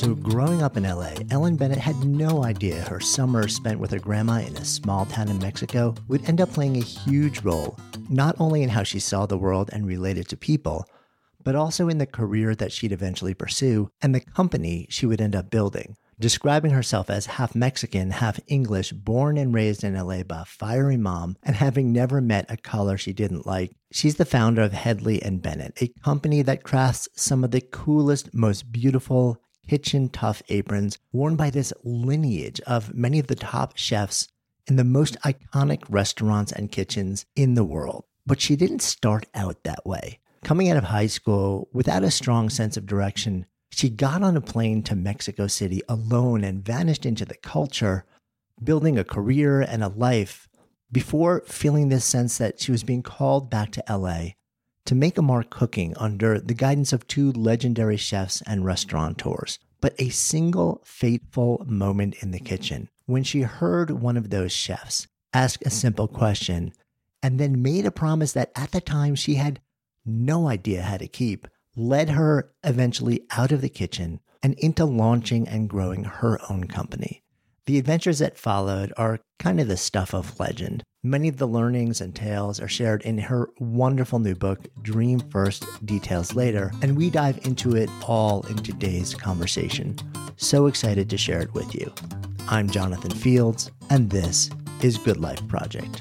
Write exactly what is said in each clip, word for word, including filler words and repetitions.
So growing up in L A, Ellen Bennett had no idea her summer spent with her grandma in a small town in Mexico would end up playing a huge role, not only in how she saw the world and related to people, but also in the career that she'd eventually pursue and the company she would end up building. Describing herself as half Mexican, half English, born and raised in L A by a fiery mom, and having never met a color she didn't like, she's the founder of Hedley and Bennett, a company that crafts some of the coolest, most beautiful, kitchen-tough aprons worn by this lineage of many of the top chefs in the most iconic restaurants and kitchens in the world. But she didn't start out that way. Coming out of high school without a strong sense of direction, she got on a plane to Mexico City alone and vanished into the culture, building a career and a life before feeling this sense that she was being called back to L A to make a mark cooking under the guidance of two legendary chefs and restaurateurs. But a single fateful moment in the kitchen, when she heard one of those chefs ask a simple question and then made a promise that at the time she had no idea how to keep, led her eventually out of the kitchen and into launching and growing her own company. The adventures that followed are kind of the stuff of legend. Many of the learnings and tales are shared in her wonderful new book, Dream First, Details Later, and we dive into it all in today's conversation. So excited to share it with you. I'm Jonathan Fields, and this is Good Life Project.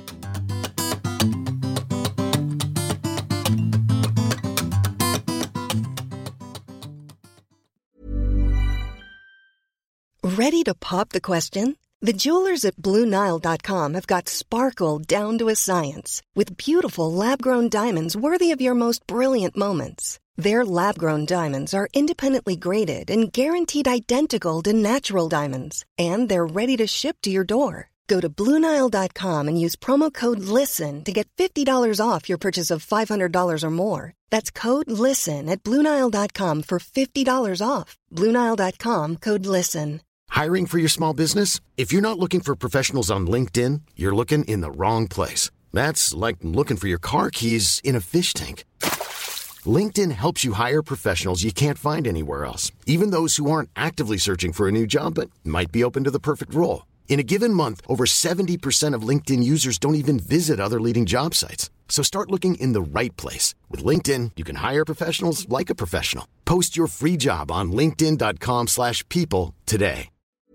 Ready to pop the question? The jewelers at Blue Nile dot com have got sparkle down to a science with beautiful lab-grown diamonds worthy of your most brilliant moments. Their lab-grown diamonds are independently graded and guaranteed identical to natural diamonds, and they're ready to ship to your door. Go to Blue Nile dot com and use promo code LISTEN to get fifty dollars off your purchase of five hundred dollars or more. That's code LISTEN at Blue Nile dot com for fifty dollars off. Blue Nile dot com, code LISTEN. Hiring for your small business? If you're not looking for professionals on LinkedIn, you're looking in the wrong place. That's like looking for your car keys in a fish tank. LinkedIn helps you hire professionals you can't find anywhere else, even those who aren't actively searching for a new job but might be open to the perfect role. In a given month, over seventy percent of LinkedIn users don't even visit other leading job sites. So start looking in the right place. With LinkedIn, you can hire professionals like a professional. Post your free job on linkedin dot com slash people today.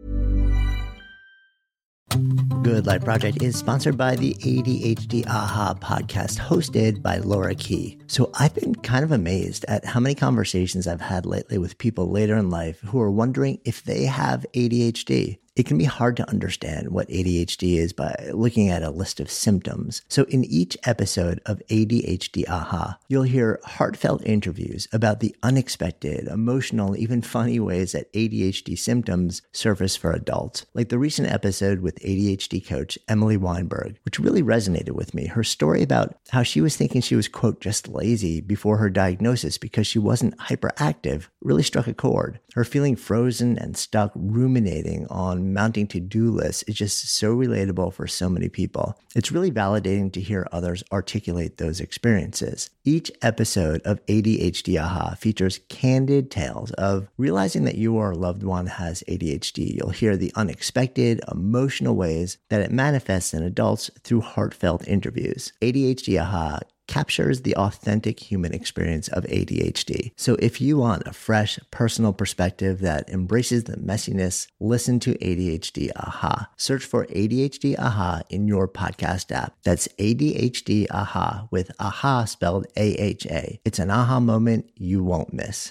Good Life Project is sponsored by the A D H D Aha podcast, hosted by Laura Key. So I've been kind of amazed at how many conversations I've had lately with people later in life who are wondering if they have A D H D. It can be hard to understand what A D H D is by looking at a list of symptoms. So in each episode of A D H D Aha, you'll hear heartfelt interviews about the unexpected, emotional, even funny ways that A D H D symptoms surface for adults. Like the recent episode with A D H D coach Emily Weinberg, which really resonated with me. Her story about how she was thinking she was, quote, just lazy before her diagnosis because she wasn't hyperactive really struck a chord. Her feeling frozen and stuck ruminating on mounting to-do lists is just so relatable for so many people. It's really validating to hear others articulate those experiences. Each episode of A D H D Aha features candid tales of realizing that you or a loved one has A D H D. You'll hear the unexpected, emotional ways that it manifests in adults through heartfelt interviews. A D H D Aha captures the authentic human experience of A D H D. So if you want a fresh, personal perspective that embraces the messiness, listen to A D H D Aha. Search for A D H D Aha in your podcast app. That's A D H D Aha with Aha spelled A H A. It's an aha moment you won't miss.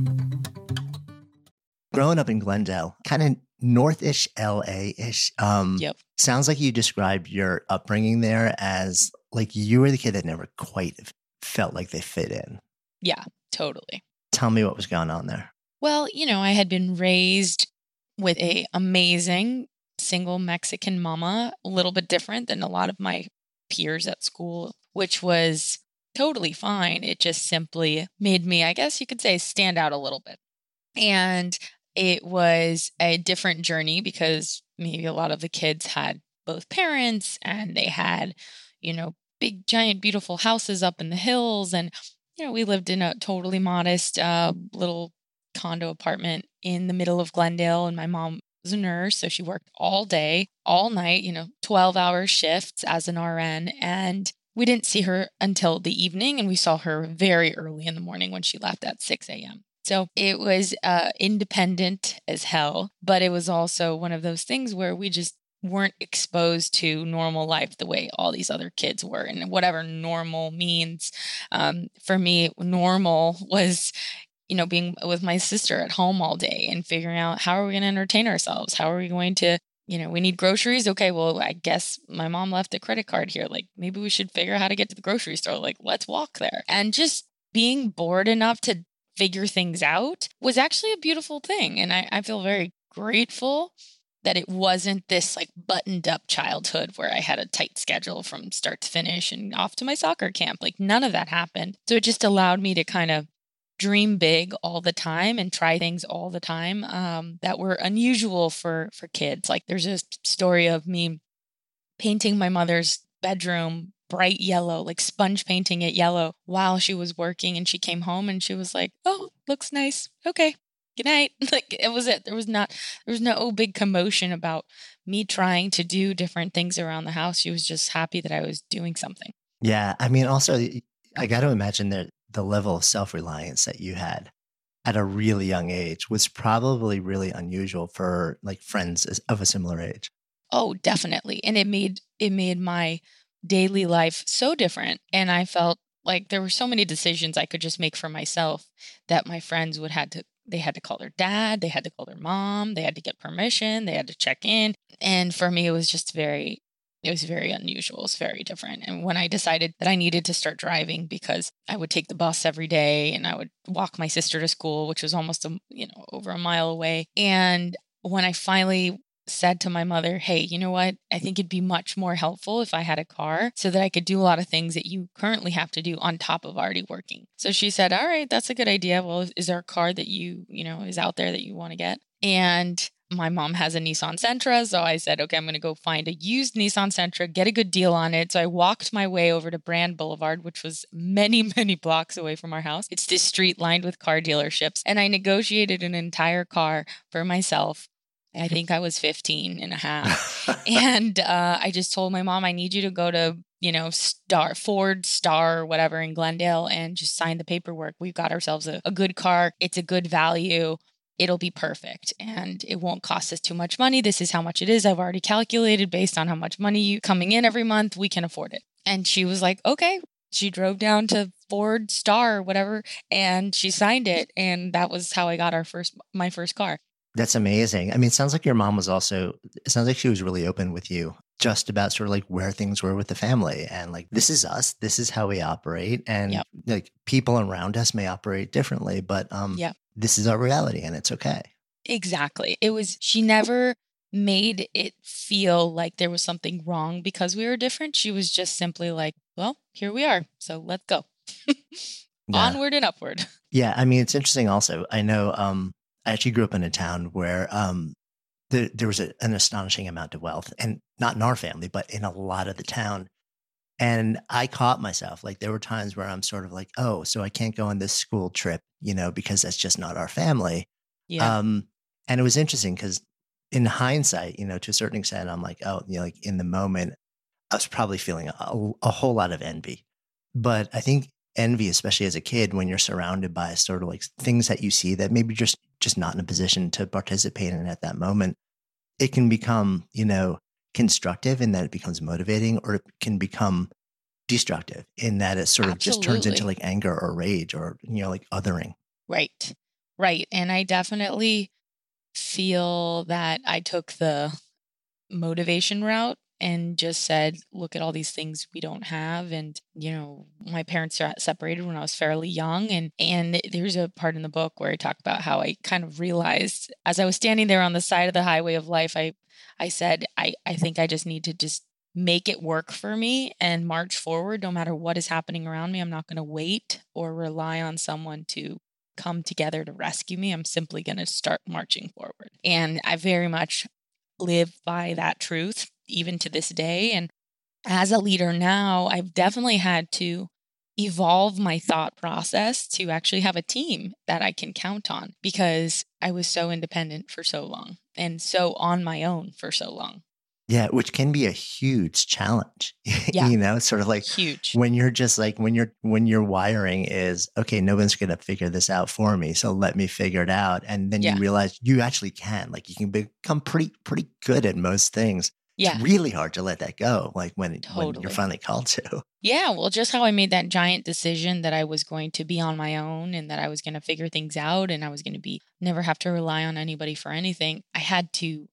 Growing up in Glendale, kind of northish L A-ish. Um, yep. Sounds like you described your upbringing there as like you were the kid that never quite felt like they fit in. Yeah, totally. Tell me what was going on there. Well, you know, I had been raised with a amazing single Mexican mama, a little bit different than a lot of my peers at school, which was totally fine. It just simply made me, I guess you could say, stand out a little bit. And it was a different journey because maybe a lot of the kids had both parents and they had, you know, big, giant, beautiful houses up in the hills. And, you know, we lived in a totally modest uh, little condo apartment in the middle of Glendale, and my mom was a nurse. So she worked all day, all night, you know, twelve hour shifts as an R N. And we didn't see her until the evening, and we saw her very early in the morning when she left at six a.m. So it was uh, independent as hell, but it was also one of those things where we just weren't exposed to normal life the way all these other kids were, and whatever normal means. Um, for me, normal was, you know, being with my sister at home all day and figuring out how are we going to entertain ourselves? How are we going to, you know, we need groceries. Okay, well, I guess my mom left a credit card here. Like maybe we should figure out how to get to the grocery store. Like let's walk there. And just being bored enough to figure things out was actually a beautiful thing. And I, I feel very grateful that it wasn't this like buttoned up childhood where I had a tight schedule from start to finish and off to my soccer camp. Like none of that happened. So it just allowed me to kind of dream big all the time and try things all the time um, that were unusual for, for kids. Like there's a story of me painting my mother's bedroom bright yellow, like sponge painting it yellow while she was working. And she came home and she was like, oh, looks nice. Okay. Good night. Like it was it. There was not, there was no big commotion about me trying to do different things around the house. She was just happy that I was doing something. Yeah. I mean, also, I got to imagine that the level of self-reliance that you had at a really young age was probably really unusual for like friends of a similar age. Oh, definitely. And it made, it made my daily life so different. And I felt like there were so many decisions I could just make for myself that my friends would had to They had to call their dad, they had to call their mom, they had to get permission, they had to check in. And for me, it was just very, it was very unusual. It was very different. And when I decided that I needed to start driving because I would take the bus every day and I would walk my sister to school, which was almost, a, you know, over a mile away. And when I finally said to my mother, hey, you know what? I think it'd be much more helpful if I had a car so that I could do a lot of things that you currently have to do on top of already working. So she said, all right, that's a good idea. Well, is there a car that you, you know, is out there that you want to get? And my mom has a Nissan Sentra. So I said, okay, I'm going to go find a used Nissan Sentra, get a good deal on it. So I walked my way over to Brand Boulevard, which was many, many blocks away from our house. It's this street lined with car dealerships. And I negotiated an entire car for myself. I think I was fifteen and a half. And uh, I just told my mom, I need you to go to, you know, Star, Ford, Star, or whatever in Glendale and just sign the paperwork. We've got ourselves a, a good car. It's a good value. It'll be perfect. And it won't cost us too much money. This is how much it is. I've already calculated based on how much money you coming in every month. We can afford it. And she was like, okay. She drove down to Ford, Star, or whatever, and she signed it. And that was how I got our first, my first car. That's amazing. I mean, it sounds like your mom was also, it sounds like she was really open with you just about sort of like where things were with the family and like, this is us, this is how we operate. And yep. like people around us may operate differently, but um, yep. this is our reality and it's okay. Exactly. It was, she never made it feel like there was something wrong because we were different. She was just simply like, well, here we are. So let's go. yeah. Onward and upward. Yeah. I mean, it's interesting also. I know, um, I actually grew up in a town where um, the, there was a, an astonishing amount of wealth, and not in our family, but in a lot of the town. And I caught myself, like there were times where I'm sort of like, oh, so I can't go on this school trip, you know, because that's just not our family. Yeah. Um, and it was interesting because in hindsight, you know, to a certain extent, I'm like, oh, you know, like in the moment, I was probably feeling a, a whole lot of envy. But I think envy, especially as a kid, when you're surrounded by sort of like things that you see that maybe just just not in a position to participate in at that moment, it can become, you know, constructive in that it becomes motivating, or it can become destructive in that it sort of Absolutely. Just turns into like anger or rage or, you know, like othering. Right. Right. And I definitely feel that I took the motivation route and just said, look at all these things we don't have. And, you know, my parents got separated when I was fairly young. And, and there's a part in the book where I talk about how I kind of realized as I was standing there on the side of the highway of life, I, I said, I, I think I just need to just make it work for me and march forward no matter what is happening around me. I'm not going to wait or rely on someone to come together to rescue me. I'm simply going to start marching forward. And I very much live by that truth, even to this day. And as a leader now, I've definitely had to evolve my thought process to actually have a team that I can count on, because I was so independent for so long and so on my own for so long. Yeah, which can be a huge challenge. Yeah. You know, sort of like Huge. when you're just like when you're when your wiring is, okay, no one's going to figure this out for me, so let me figure it out. And then Yeah. you realize you actually can. Like you can become pretty pretty good at most things. Yeah. It's really hard to let that go, like when when you're Totally. finally called to. Yeah, well, just how I made that giant decision that I was going to be on my own and that I was going to figure things out and I was going to be never have to rely on anybody for anything. I had to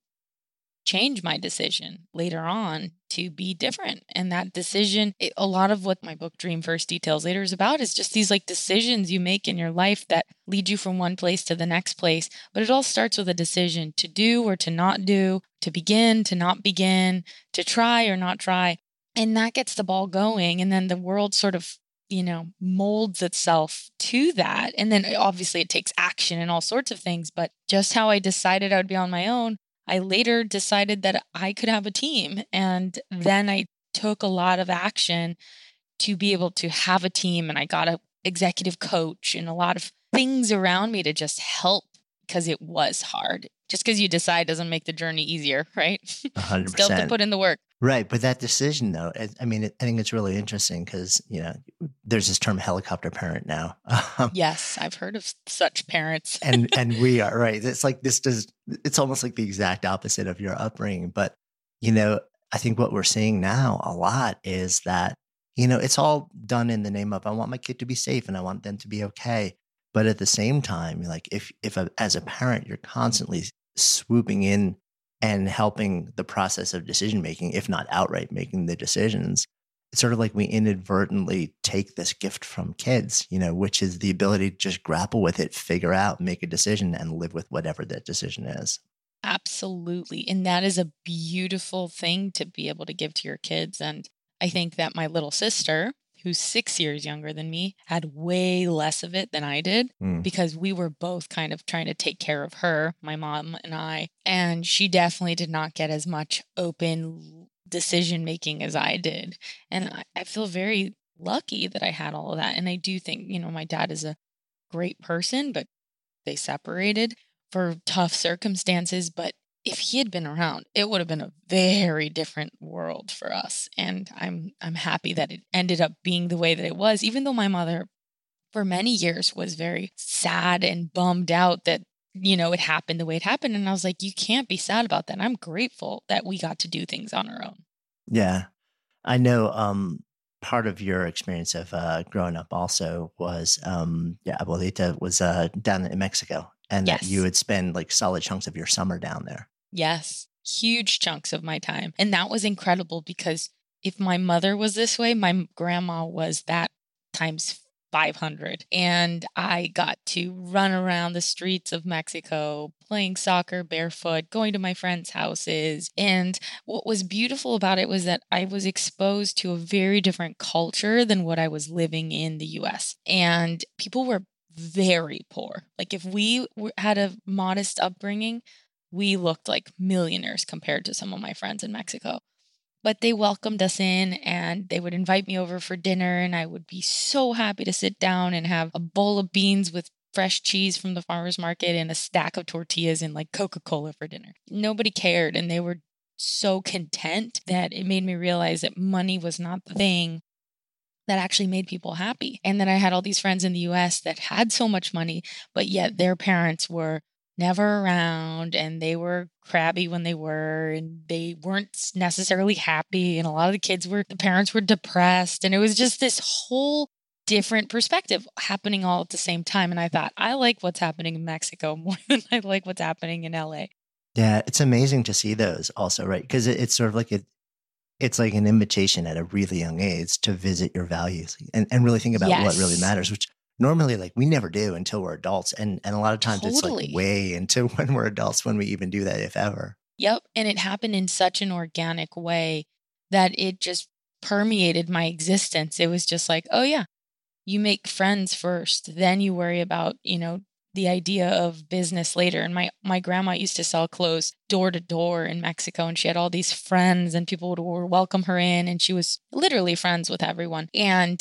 change my decision later on to be different. And that decision, it, a lot of what my book Dream First Details Later is about is just these like decisions you make in your life that lead you from one place to the next place. But it all starts with a decision to do or to not do, to begin, to not begin, to try or not try. And that gets the ball going. And then the world sort of, you know, molds itself to that. And then obviously it takes action and all sorts of things. But just how I decided I would be on my own, I later decided that I could have a team. And then I took a lot of action to be able to have a team. And I got an executive coach and a lot of things around me to just help, because it was hard. Just because you decide doesn't make the journey easier, right? one hundred Still have to percent. put in the work. Right. But that decision, though, I I mean, I think it's really interesting because, you know, there's this term helicopter parent now. Um, Yes, I've heard of such parents. and and we are, right. It's like this does, it's almost like the exact opposite of your upbringing. But, you know, I think what we're seeing now a lot is that, you know, it's all done in the name of, I want my kid to be safe and I want them to be okay. But at the same time, like if, if a, as a parent, you're constantly swooping in and helping the process of decision making, if not outright making the decisions, it's sort of like we inadvertently take this gift from kids, you know, which is the ability to just grapple with it, figure out, make a decision, and live with whatever that decision is. Absolutely. And that is a beautiful thing to be able to give to your kids. And I think that my little sister, who's six years younger than me, had way less of it than I did, Mm. because we were both kind of trying to take care of her, my mom and I. And she definitely did not get as much open decision making as I did. And I, I feel very lucky that I had all of that. And I do think, you know, my dad is a great person, but they separated for tough circumstances. But if he had been around, it would have been a very different world for us. And I'm I'm happy that it ended up being the way that it was, even though my mother for many years was very sad and bummed out that, you know, it happened the way it happened. And I was like, you can't be sad about that. I'm grateful that we got to do things on our own. Yeah. I know um, part of your experience of uh, growing up also was, um, yeah, Abuelita was uh, down in Mexico, and that Yes. you would spend like solid chunks of your summer down there. Yes, huge chunks of my time. And that was incredible, because if my mother was this way, my grandma was that times five hundred. And I got to run around the streets of Mexico, playing soccer barefoot, going to my friends' houses. And what was beautiful about it was that I was exposed to a very different culture than what I was living in the U S. And people were very poor. Like if we were, had a modest upbringing, we looked like millionaires compared to some of my friends in Mexico. But they welcomed us in and they would invite me over for dinner, and I would be so happy to sit down and have a bowl of beans with fresh cheese from the farmer's market and a stack of tortillas and like Coca-Cola for dinner. Nobody cared, and they were so content that it made me realize that money was not the thing that actually made people happy. And then I had all these friends in the U S that had so much money, but yet their parents were never around, and they were crabby when they were, and they weren't necessarily happy. And a lot of the kids were, the parents were depressed. And it was just this whole different perspective happening all at the same time. And I thought, I like what's happening in Mexico more than I like what's happening in L A. Yeah, it's amazing to see those also, right? Because it, it's sort of like a, it's like an invitation at a really young age to visit your values and, and really think about Yes. what really matters, which normally like we never do until we're adults. And and a lot of times it's Totally. like way into when we're adults when we even do that, if ever. Yep. And it happened in such an organic way that it just permeated my existence. It was just like, oh yeah, you make friends first, then you worry about, you know, the idea of business later. And my, my grandma used to sell clothes door to door in Mexico, and she had all these friends, and people would, would welcome her in, and she was literally friends with everyone. And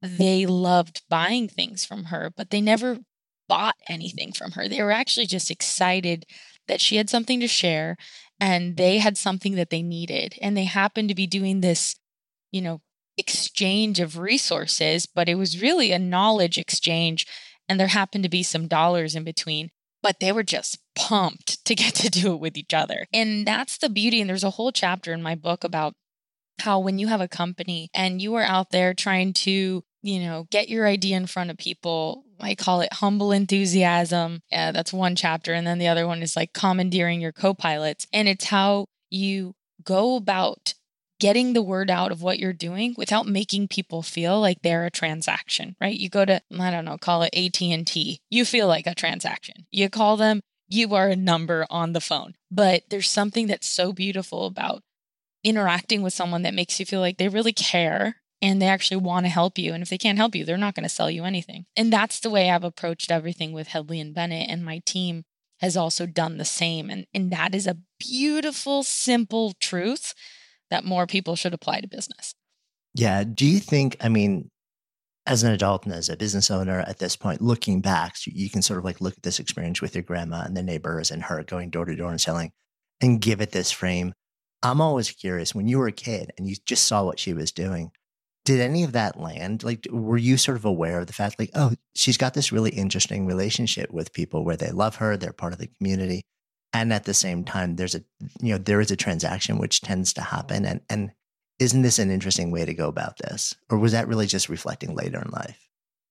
they loved buying things from her, but they never bought anything from her. They were actually just excited that she had something to share and they had something that they needed. And they happened to be doing this, you know, exchange of resources, but it was really a knowledge exchange. And there happened to be some dollars in between, but they were just pumped to get to do it with each other. And that's the beauty. And there's a whole chapter in my book about how when you have a company and you are out there trying to, you know, get your idea in front of people, I call it humble enthusiasm. Yeah, that's one chapter. And then the other one is like commandeering your co-pilots. And it's how you go about getting the word out of what you're doing without making people feel like they're a transaction, right? You go to, I don't know, call it A T and T. You feel like a transaction. You call them, you are a number on the phone. But there's something that's so beautiful about interacting with someone that makes you feel like they really care and they actually want to help you. And if they can't help you, they're not going to sell you anything. And that's the way I've approached everything with Hedley and Bennett. And my team has also done the same. And, and that is a beautiful, simple truth that more people should apply to business. Yeah. Do you think, I mean, as an adult and as a business owner at this point, looking back, so you can sort of like look at this experience with your grandma and the neighbors and her going door to door and selling and give it this frame. I'm always curious, when you were a kid and you just saw what she was doing, did any of that land? Like, were you sort of aware of the fact like, oh, she's got this really interesting relationship with people where they love her, they're part of the community. And at the same time, there's a, you know, there is a transaction which tends to happen. And, and isn't this an interesting way to go about this? Or was that really just reflecting later in life?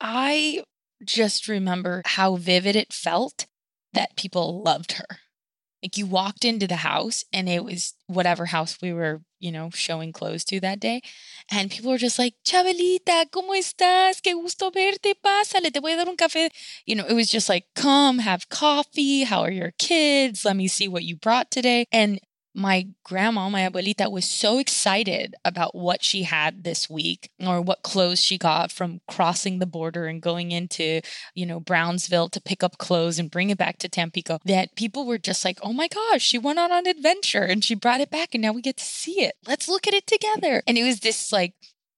I just remember how vivid it felt that people loved her. Like you walked into the house and it was whatever house we were, you know, showing clothes to that day. And people were just like, Chabelita, ¿cómo estás? Qué gusto verte. Pásale, te voy a dar un café. You know, it was just like, come have coffee. How are your kids? Let me see what you brought today. And my grandma, my abuelita, was so excited about what she had this week or what clothes she got from crossing the border and going into, you know, Brownsville to pick up clothes and bring it back to Tampico, that people were just like, oh my gosh, she went on an adventure and she brought it back and now we get to see it. Let's look at it together. And it was this like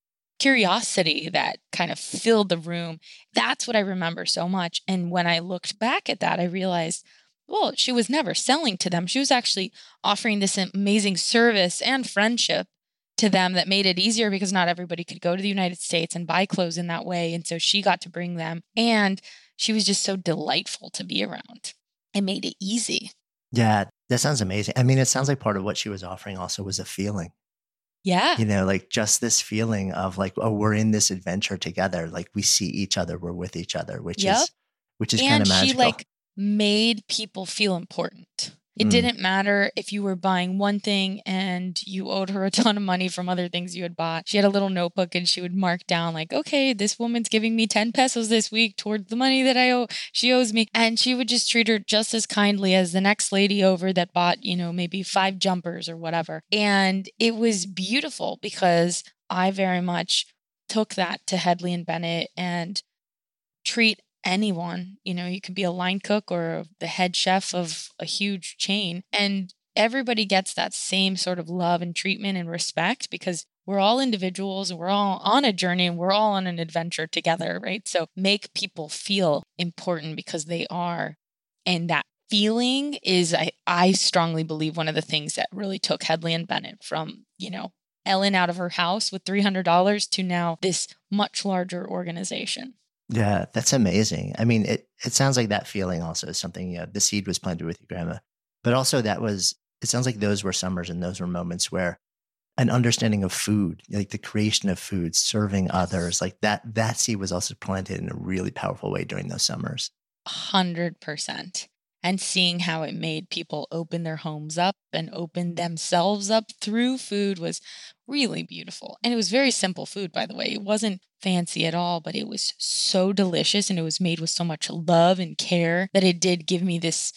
curiosity that kind of filled the room. That's what I remember so much. And when I looked back at that, I realized, well, she was never selling to them. She was actually offering this amazing service and friendship to them that made it easier because not everybody could go to the United States and buy clothes in that way. And so she got to bring them. And she was just so delightful to be around. It made it easy. Yeah, that sounds amazing. I mean, it sounds like part of what she was offering also was a feeling. Yeah. You know, like just this feeling of like, oh, we're in this adventure together. Like we see each other, we're with each other, which Yep. is, which is And kind of she magical. like made people feel important. It Mm. didn't matter if you were buying one thing and you owed her a ton of money from other things you had bought. She had a little notebook and she would mark down like, okay, this woman's giving me ten pesos this week towards the money that I owe. She owes me. And she would just treat her just as kindly as the next lady over that bought, you know, maybe five jumpers or whatever. And it was beautiful because I very much took that to Hedley and Bennett and treat anyone, you know, you could be a line cook or the head chef of a huge chain, and everybody gets that same sort of love and treatment and respect because we're all individuals and we're all on a journey and we're all on an adventure together, right? So make people feel important because they are. And that feeling is, I, I strongly believe, one of the things that really took Hedley and Bennett from, you know, Ellen out of her house with three hundred dollars to now this much larger organization. Yeah, that's amazing. I mean, it, it sounds like that feeling also is something, you know, the seed was planted with your grandma, but also that was, it sounds like those were summers and those were moments where an understanding of food, like the creation of food, serving others, like that, that seed was also planted in a really powerful way during those summers. A hundred percent. And seeing how it made people open their homes up and open themselves up through food was really beautiful. And it was very simple food, by the way. It wasn't fancy at all, but it was so delicious and it was made with so much love and care that it did give me this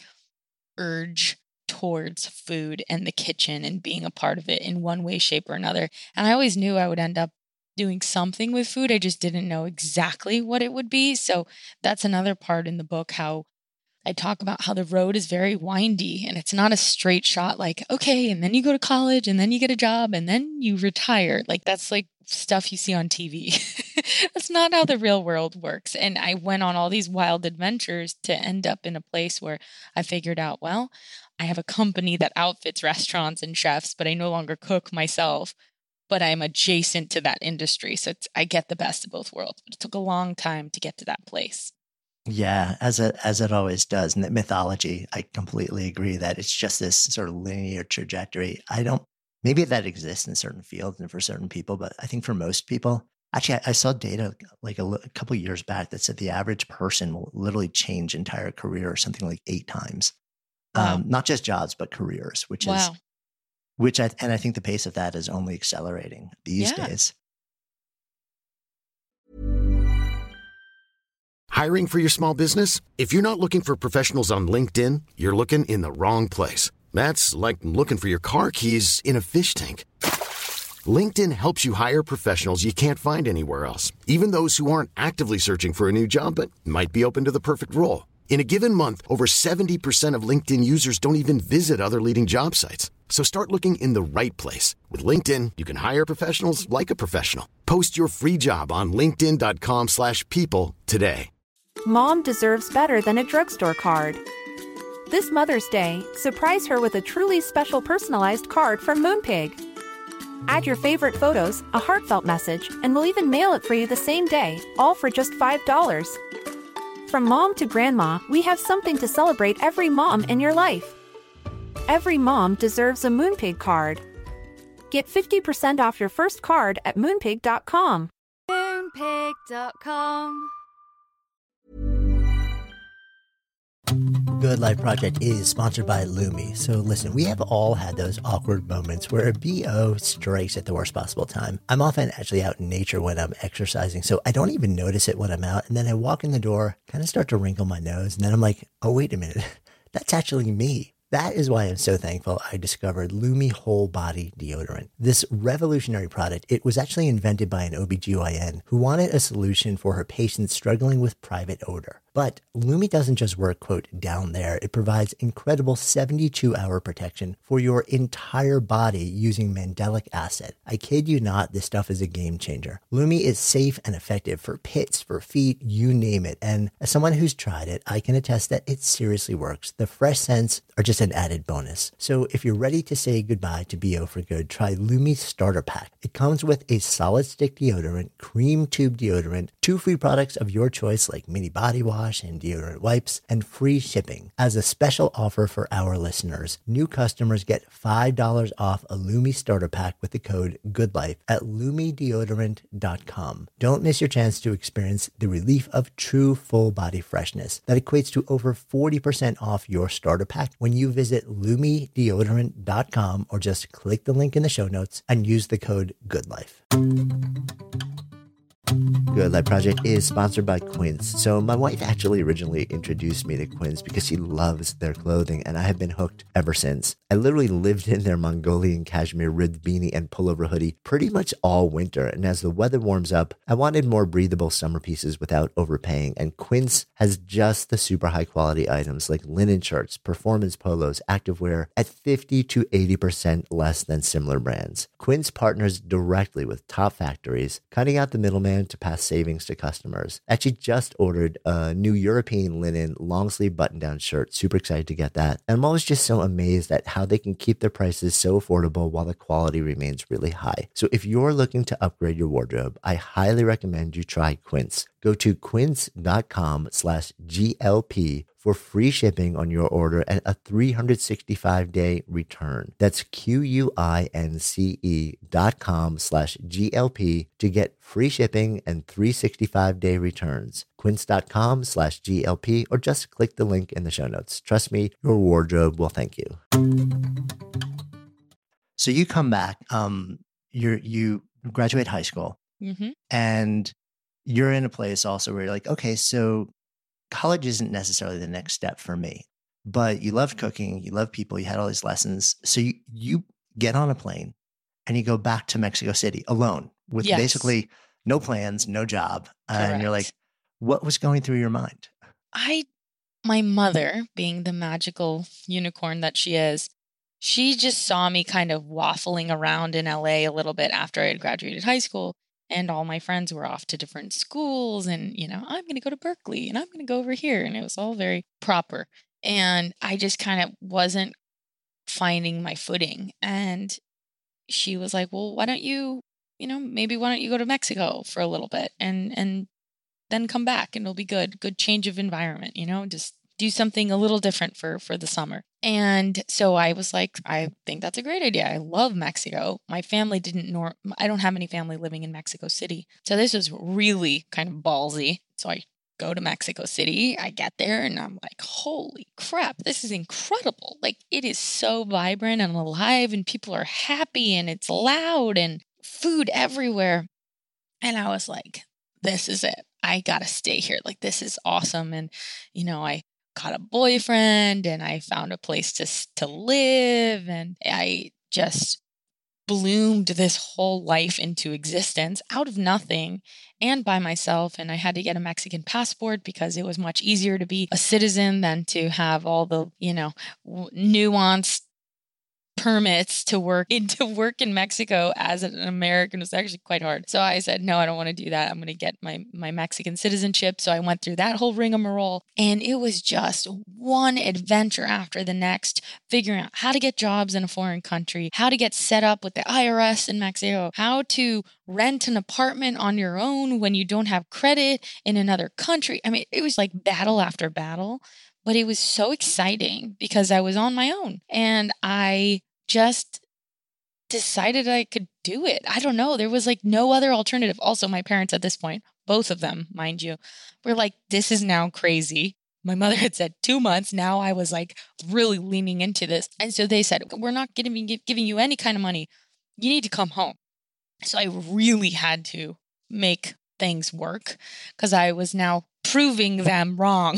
urge towards food and the kitchen and being a part of it in one way, shape, or another. And I always knew I would end up doing something with food. I just didn't know exactly what it would be. So that's another part in the book, how I talk about how the road is very windy and it's not a straight shot like, okay, and then you go to college and then you get a job and then you retire. Like that's like stuff you see on T V. That's not how the real world works. And I went on all these wild adventures to end up in a place where I figured out, well, I have a company that outfits restaurants and chefs, but I no longer cook myself, but I'm adjacent to that industry. So it's, I get the best of both worlds, but it took a long time to get to that place. Yeah, as it as it always does. And the mythology, I completely agree that it's just this sort of linear trajectory. I don't, maybe that exists in certain fields and for certain people, but I think for most people, actually, I, I saw data like a, a couple of years back that said the average person will literally change entire career or something like eight times. Wow. Um, not just jobs, but careers, which Wow. is, which I, and I think the pace of that is only accelerating these Yeah. days. Hiring for your small business? If you're not looking for professionals on LinkedIn, you're looking in the wrong place. That's like looking for your car keys in a fish tank. LinkedIn helps you hire professionals you can't find anywhere else, even those who aren't actively searching for a new job but might be open to the perfect role. In a given month, over seventy percent of LinkedIn users don't even visit other leading job sites. So start looking in the right place. With LinkedIn, you can hire professionals like a professional. Post your free job on linkedin.com slash people today. Mom deserves better than a drugstore card. This Mother's Day, surprise her with a truly special personalized card from Moonpig. Add your favorite photos, a heartfelt message, and we'll even mail it for you the same day, all for just five dollars. From mom to grandma, we have something to celebrate every mom in your life. Every mom deserves a Moonpig card. Get fifty percent off your first card at moonpig dot com. moonpig dot com. Good Life Project is sponsored by Lumi. So listen, we have all had those awkward moments where a B O strikes at the worst possible time. I'm often actually out in nature when I'm exercising, so I don't even notice it when I'm out. And then I walk in the door, kind of start to wrinkle my nose, and then I'm like, oh, wait a minute, that's actually me. That is why I'm so thankful I discovered Lumi Whole Body Deodorant. This revolutionary product, it was actually invented by an O B G Y N who wanted a solution for her patients struggling with private odor. But Lumi doesn't just work, quote, down there. It provides incredible seventy-two hour protection for your entire body using mandelic acid. I kid you not, this stuff is a game changer. Lumi is safe and effective for pits, for feet, you name it. And as someone who's tried it, I can attest that it seriously works. The fresh scents are just an added bonus. So if you're ready to say goodbye to B O for good, try Lumi's Starter Pack. It comes with a solid stick deodorant, cream tube deodorant, two free products of your choice like mini body wash and deodorant wipes, and free shipping. As a special offer for our listeners, new customers get five dollars off a Lumi Starter Pack with the code GOODLIFE at lumi deodorant dot com. Don't miss your chance to experience the relief of true full body freshness that equates to over forty percent off your starter pack when you visit lumi deodorant dot com or just click the link in the show notes and use the code GOODLIFE. Good Life Project is sponsored by Quince. So my wife actually originally introduced me to Quince because she loves their clothing, and I have been hooked ever since. I literally lived in their Mongolian cashmere ribbed beanie and pullover hoodie pretty much all winter, and as the weather warms up, I wanted more breathable summer pieces without overpaying, and Quince has just the super high quality items like linen shirts, performance polos, activewear at fifty to eighty percent less than similar brands. Quince partners directly with top factories, cutting out the middleman to pass savings to customers. Actually just ordered a new European linen long sleeve button down shirt. Super excited to get that. And I'm always just so amazed at how they can keep their prices so affordable while the quality remains really high. So if you're looking to upgrade your wardrobe, I highly recommend you try Quince. Go to quince.com slash GLP for free shipping on your order and a three hundred sixty-five day return. That's Q-U-I-N-C-E dot com slash G-L-P to get free shipping and three hundred sixty-five day returns. Quince.com slash G-L-P or just click the link in the show notes. Trust me, your wardrobe will thank you. So you come back, um, you're, you graduate high school, Mm-hmm. and you're in a place also where you're like, okay, so college isn't necessarily the next step for me, but you love cooking, you love people, you had all these lessons. So you, you get on a plane and you go back to Mexico City alone with Yes. basically no plans, no job. And you're like, Correct. what was going through your mind? I my mother, being the magical unicorn that she is, she just saw me kind of waffling around in L A a little bit after I had graduated high school. And all my friends were off to different schools. And, you know, I'm going to go to Berkeley and I'm going to go over here. And it was all very proper. And I just kind of wasn't finding my footing. And she was like, well, why don't you, you know, maybe why don't you go to Mexico for a little bit and, and then come back and it'll be good. Good change of environment, you know, just do something a little different for, for the summer. And so I was like, I think that's a great idea. I love Mexico. My family didn't nor I don't have any family living in Mexico City. So this was really kind of ballsy. So I go to Mexico City. I get there and I'm like, holy crap, this is incredible. Like it is so vibrant and alive and people are happy and it's loud and food everywhere. And I was like, this is it. I got to stay here. Like, this is awesome. And, you know, I got a boyfriend and I found a place to, to live. And I just bloomed this whole life into existence out of nothing and by myself. And I had to get a Mexican passport because it was much easier to be a citizen than to have all the, you know, nuanced permits to work into work in Mexico as an American. It was actually quite hard. So I said, no, I don't want to do that. I'm going to get my, my Mexican citizenship. So I went through that whole rigmarole and it was just one adventure after the next, figuring out how to get jobs in a foreign country, how to get set up with the I R S in Mexico, how to rent an apartment on your own when you don't have credit in another country. I mean, it was like battle after battle. But it was so exciting because I was on my own and I just decided I could do it. I don't know. There was like no other alternative. Also, my parents at this point, both of them, mind you, were like, this is now crazy. My mother had said two months. Now I was like really leaning into this. And so they said, we're not giving, giving you any kind of money. You need to come home. So I really had to make things work because I was now proving them wrong.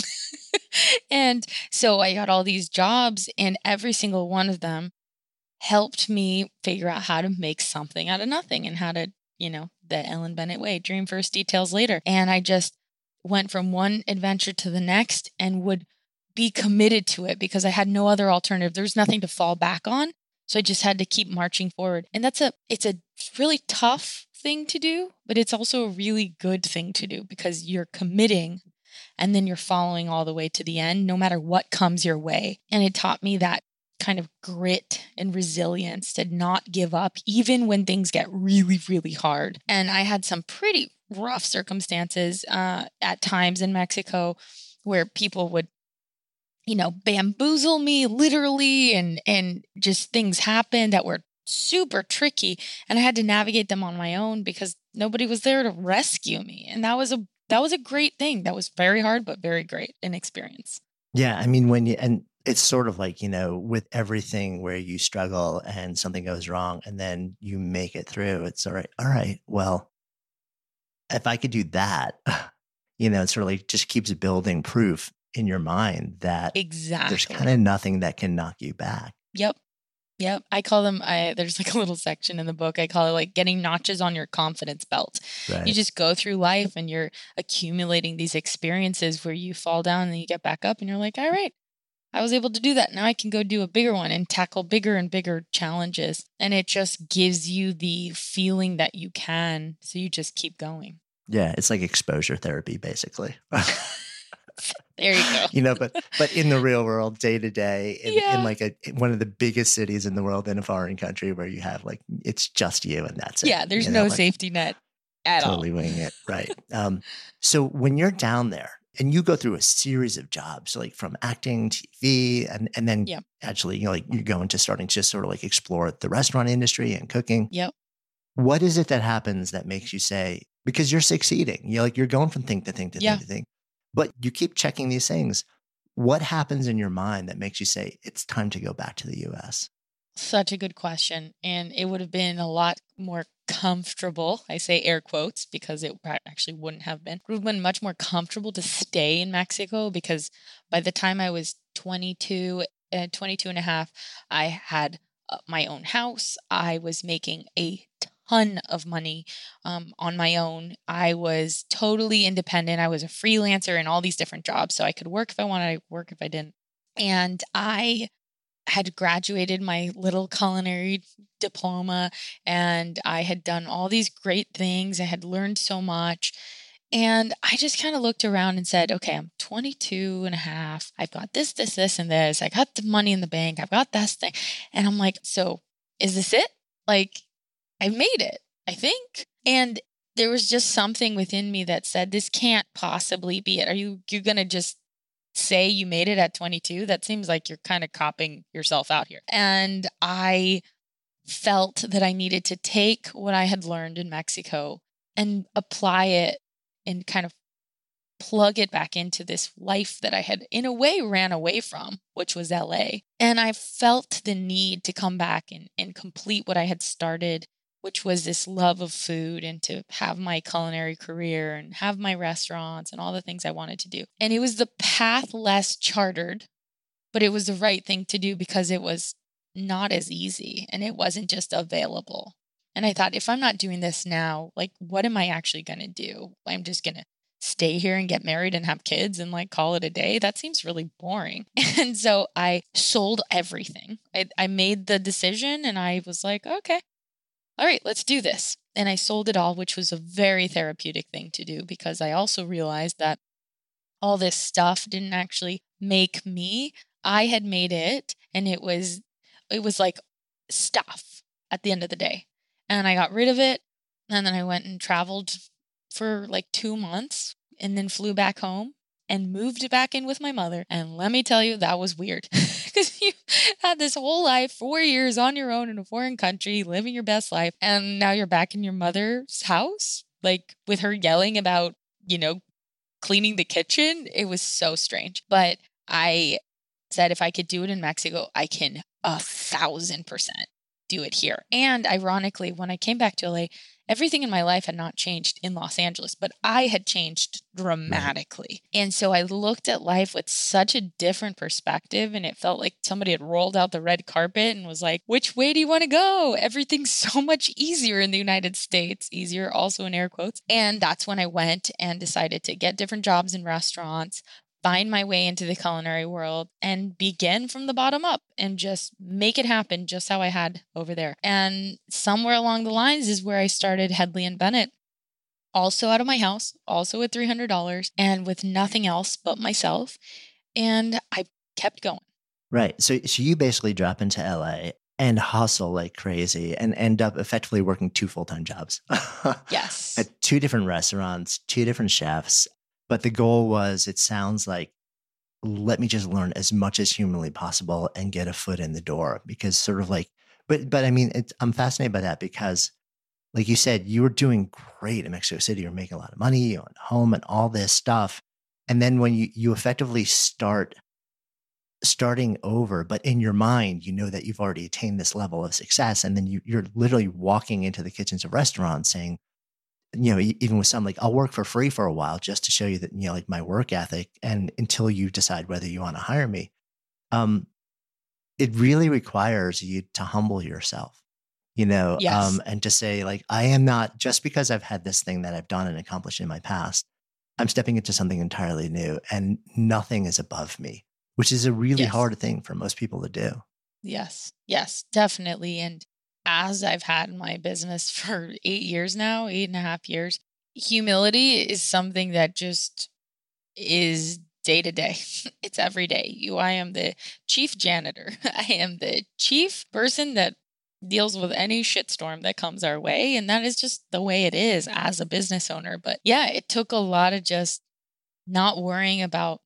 And so I got all these jobs and every single one of them helped me figure out how to make something out of nothing and how to, you know, the Ellen Bennett way, dream first, details later. And I just went from one adventure to the next and would be committed to it because I had no other alternative. There's nothing to fall back on. So I just had to keep marching forward. And that's a, it's a really tough thing to do, but it's also a really good thing to do because you're committing and then you're following all the way to the end, no matter what comes your way. And it taught me that kind of grit and resilience to not give up, even when things get really, really hard. And I had some pretty rough circumstances uh, at times in Mexico where people would, you know, bamboozle me literally and, and just things happened that were super tricky. And I had to navigate them on my own because nobody was there to rescue me. And that was a That was a great thing. That was very hard, but very great an experience. Yeah. I mean, when you, and it's sort of like, you know, with everything where you struggle and something goes wrong and then you make it through, it's all right. All right. Well, if I could do that, you know, it sort of like just keeps building proof in your mind that exactly there's kind of nothing that can knock you back. Yep. Yep. I call them, I, there's like a little section in the book. I call it like getting notches on your confidence belt. Right. You just go through life and you're accumulating these experiences where you fall down and then you get back up and you're like, all right, I was able to do that. Now I can go do a bigger one and tackle bigger and bigger challenges. And it just gives you the feeling that you can. So you just keep going. Yeah. It's like exposure therapy, basically. There you go. You know, but but in the real world, day to day, in, Yeah. in like a one of the biggest cities in the world in a foreign country where you have like it's just you and that's it. Yeah, there's you know, no like, safety net at totally all. winging it, right? Um, so when you're down there and you go through a series of jobs, like from acting, T V, and and then Yep. actually, you know, like you're going to starting to just sort of like explore the restaurant industry and cooking. Yep. What is it that happens that makes you say, because you're succeeding, you're like you're going from thing to thing to Yeah. thing to thing, but you keep checking these things. What happens in your mind that makes you say it's time to go back to the U S? Such a good question. And it would have been a lot more comfortable. I say air quotes because it pra- actually wouldn't have been. It would have been much more comfortable to stay in Mexico because by the time I was twenty-two, uh, twenty-two and a half, I had uh, my own house. I was making a ton of money um, on my own. I was totally independent. I was a freelancer in all these different jobs. So I could work if I wanted, I could work if I didn't. And I had graduated my little culinary diploma, and I had done all these great things. I had learned so much. And I just kind of looked around and said, okay, I'm twenty-two and a half. I've got this, this, this, and this. I got the money in the bank. I've got this thing. And I'm like, so is this it? Like, I made it, I think. And there was just something within me that said, this can't possibly be it. Are you, you're going to just say you made it at twenty-two? That seems like you're kind of copping yourself out here. And I felt that I needed to take what I had learned in Mexico and apply it and kind of plug it back into this life that I had in a way ran away from, which was L A. And I felt the need to come back and, and complete what I had started, which was this love of food, and to have my culinary career and have my restaurants and all the things I wanted to do. And it was the path less chartered, but it was the right thing to do because it was not as easy and it wasn't just available. And I thought, if I'm not doing this now, like, what am I actually going to do? I'm just going to stay here and get married and have kids and like call it a day. That seems really boring. And so I sold everything. I, I made the decision and I was like, okay, all right, let's do this. And I sold it all, which was a very therapeutic thing to do because I also realized that all this stuff didn't actually make me. I had made it, and it was, it was like stuff at the end of the day. And I got rid of it. And then I went and traveled for like two months and then flew back home and moved back in with my mother. And let me tell you, that was weird because you had this whole life, four years on your own in a foreign country, living your best life. And now you're back in your mother's house, like with her yelling about, you know, cleaning the kitchen. It was so strange. But I said, if I could do it in Mexico, I can a thousand percent do it here. And ironically, when I came back to L A, everything in my life had not changed in Los Angeles, but I had changed dramatically. And so I looked at life with such a different perspective, and it felt like somebody had rolled out the red carpet and was like, which way do you want to go? Everything's so much easier in the United States, easier also in air quotes. And that's when I went and decided to get different jobs in restaurants, find my way into the culinary world, and begin from the bottom up and just make it happen just how I had over there. And somewhere along the lines is where I started Hedley and Bennett, also out of my house, also with three hundred dollars and with nothing else but myself. And I kept going. Right. So, so you basically drop into L A and hustle like crazy and end up effectively working two full-time jobs. Yes. At two different restaurants, two different chefs. But the goal was, it sounds like, let me just learn as much as humanly possible and get a foot in the door, because sort of like, but, but I mean, it's, I'm fascinated by that because like you said, you were doing great in Mexico City. You're making a lot of money, you own a home and all this stuff. And then when you, you effectively start starting over, but in your mind, you know that you've already attained this level of success. And then you, you're literally walking into the kitchens of restaurants saying, you know, even with some, like, I'll work for free for a while just to show you that, you know, like my work ethic, and until you decide whether you want to hire me. Um, it really requires you to humble yourself, you know, Yes. um, and to say, like, I am not, just because I've had this thing that I've done and accomplished in my past, I'm stepping into something entirely new, and nothing is above me, which is a really Yes. hard thing for most people to do. Yes. Yes, definitely. And as I've had my business for eight years now, eight and a half years, humility is something that just is day to day. It's every day. You, I am the chief janitor. I am the chief person that deals with any shitstorm that comes our way. And that is just the way it is as a business owner. But yeah, it took a lot of just not worrying about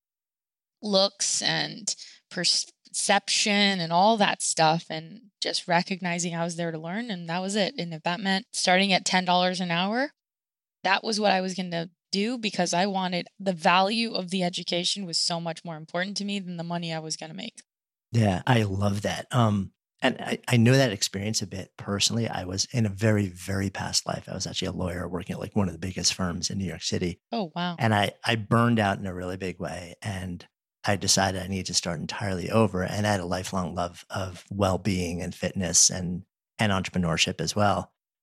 looks and perception and all that stuff, and just recognizing I was there to learn, and that was it. And if that meant starting at ten dollars an hour, that was what I was going to do, because I wanted, the value of the education was so much more important to me than the money I was going to make. Yeah, I love that. Um, and I, I know that experience a bit personally. I was in a very, very past life. I was actually a lawyer working at like one of the biggest firms in New York City. Oh, wow. And I, I burned out in a really big way. And I decided I needed to start entirely over. And I had a lifelong love of well-being and fitness and, and entrepreneurship as well.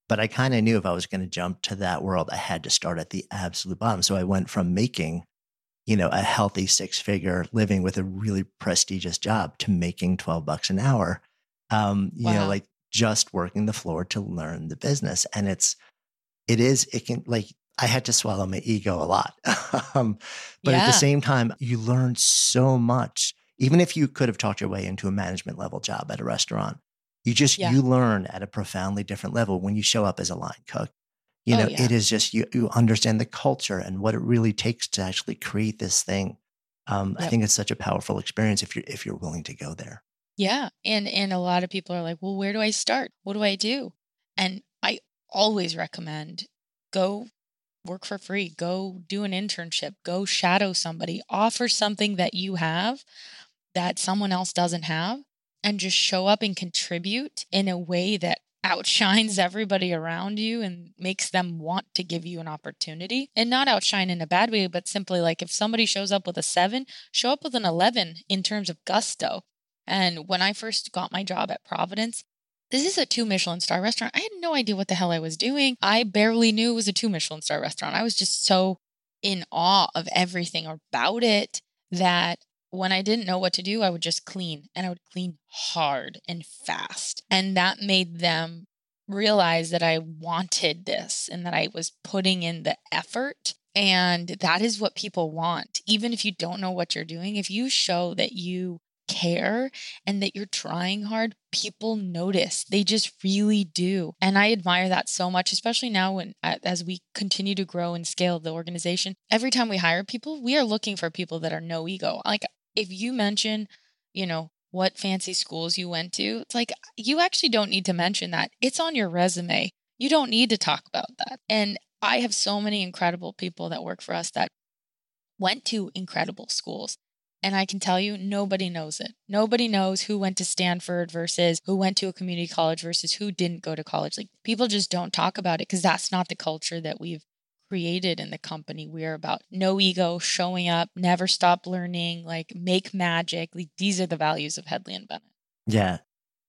But I kind of knew if I was going to jump to that world, I had to start at the absolute bottom. So I went from making, you know, a healthy six figure living with a really prestigious job to making twelve bucks an hour, um, you Wow. know, like just working the floor to learn the business. And it's, it is, it can like, I had to swallow my ego a lot. um, but at Yeah. the same time, you learn so much. Even if you could have talked your way into a management level job at a restaurant, you just, Yeah. you learn at a profoundly different level when you show up as a line cook. You Oh, know, yeah. it is just, you, you understand the culture and what it really takes to actually create this thing. Um, I Yep. think it's such a powerful experience if you're, if you're willing to go there. Yeah. And and a lot of people are like, well, where do I start? What do I do? And I always recommend go work for free, go do an internship, go shadow somebody, offer something that you have that someone else doesn't have, and just show up and contribute in a way that outshines everybody around you and makes them want to give you an opportunity. And not outshine in a bad way, but simply like if somebody shows up with a seven, show up with an eleven in terms of gusto. And when I first got my job at Providence, this is a two Michelin star restaurant. I had no idea what the hell I was doing. I barely knew it was a two Michelin star restaurant. I was just so in awe of everything about it that when I didn't know what to do, I would just clean, and I would clean hard and fast. And that made them realize that I wanted this and that I was putting in the effort. And that is what people want. Even if you don't know what you're doing, if you show that you care and that you're trying hard, people notice. They just really do. And I admire that so much, especially now when as we continue to grow and scale the organization. Every time we hire people, we are looking for people that are no ego. Like if you mention, you know, what fancy schools you went to, it's like you actually don't need to mention that. It's on your resume. You don't need to talk about that. And I have so many incredible people that work for us that went to incredible schools. And I can tell you, nobody knows it. Nobody knows who went to Stanford versus who went to a community college versus who didn't go to college. Like people just don't talk about it because that's not the culture that we've created in the company. We're about no ego, showing up, never stop learning, like make magic. Like, these are the values of Hedley and Bennett. Yeah.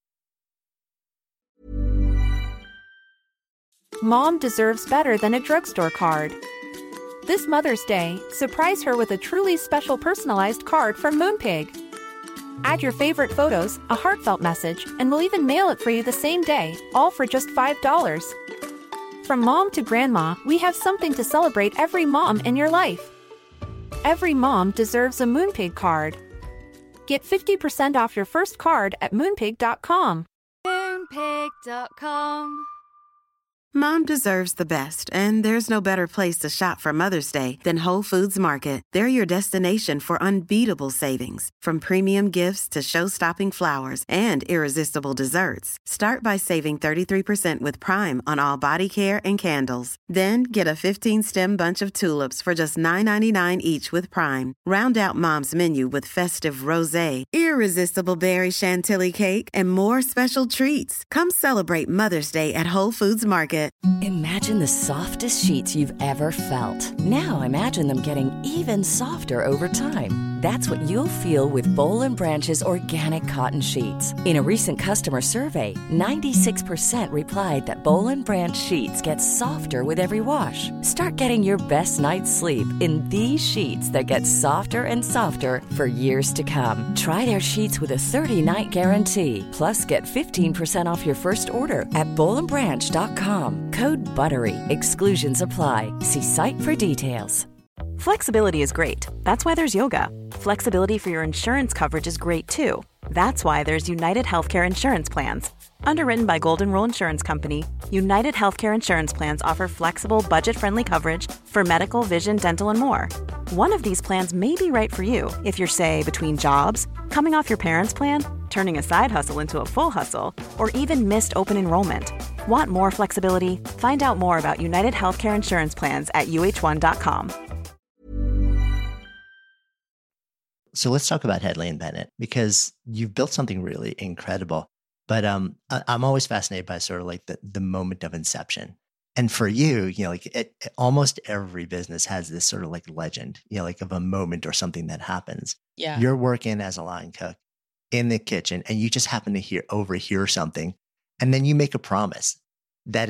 Mom deserves better than a drugstore card. This Mother's Day, surprise her with a truly special personalized card from Moonpig. Add your favorite photos, a heartfelt message, and we'll even mail it for you the same day, all for just five dollars. From mom to grandma, we have something to celebrate every mom in your life. Every mom deserves a Moonpig card. Get fifty percent off your first card at moonpig dot com. Moonpig dot com. Mom deserves the best, and there's no better place to shop for Mother's Day than Whole Foods Market. They're your destination for unbeatable savings, from premium gifts to show-stopping flowers and irresistible desserts. Start by saving thirty-three percent with Prime on all body care and candles. Then get a fifteen-stem bunch of tulips for just nine ninety-nine each with Prime. Round out Mom's menu with festive rosé, irresistible berry chantilly cake, and more special treats. Come celebrate Mother's Day at Whole Foods Market. Imagine the softest sheets you've ever felt. Now imagine them getting even softer over time. That's what you'll feel with Boll and Branch's organic cotton sheets. In a recent customer survey, ninety-six percent replied that Boll and Branch sheets get softer with every wash. Start getting your best night's sleep in these sheets that get softer and softer for years to come. Try their sheets with a thirty-night guarantee. Plus, get fifteen percent off your first order at boll and branch dot com. Code BUTTERY. Exclusions apply. See site for details. Flexibility is great. That's why there's yoga. Flexibility for your insurance coverage is great too. That's why there's United Healthcare Insurance Plans. Underwritten by Golden Rule Insurance Company, United Healthcare Insurance Plans offer flexible, budget-friendly coverage for medical, vision, dental, and more. One of these plans may be right for you if you're, say, between jobs, coming off your parents' plan, turning a side hustle into a full hustle, or even missed open enrollment. Want more flexibility? Find out more about United Healthcare Insurance Plans at U H one dot com. So let's talk about Hedley and Bennett, because you've built something really incredible. But um, I, I'm always fascinated by sort of like the, the moment of inception. And for you, you know, like it, it, almost every business has this sort of like legend, you know, like of a moment or something that happens. Yeah. You're working as a line cook in the kitchen and you just happen to hear overhear something. And then you make a promise that is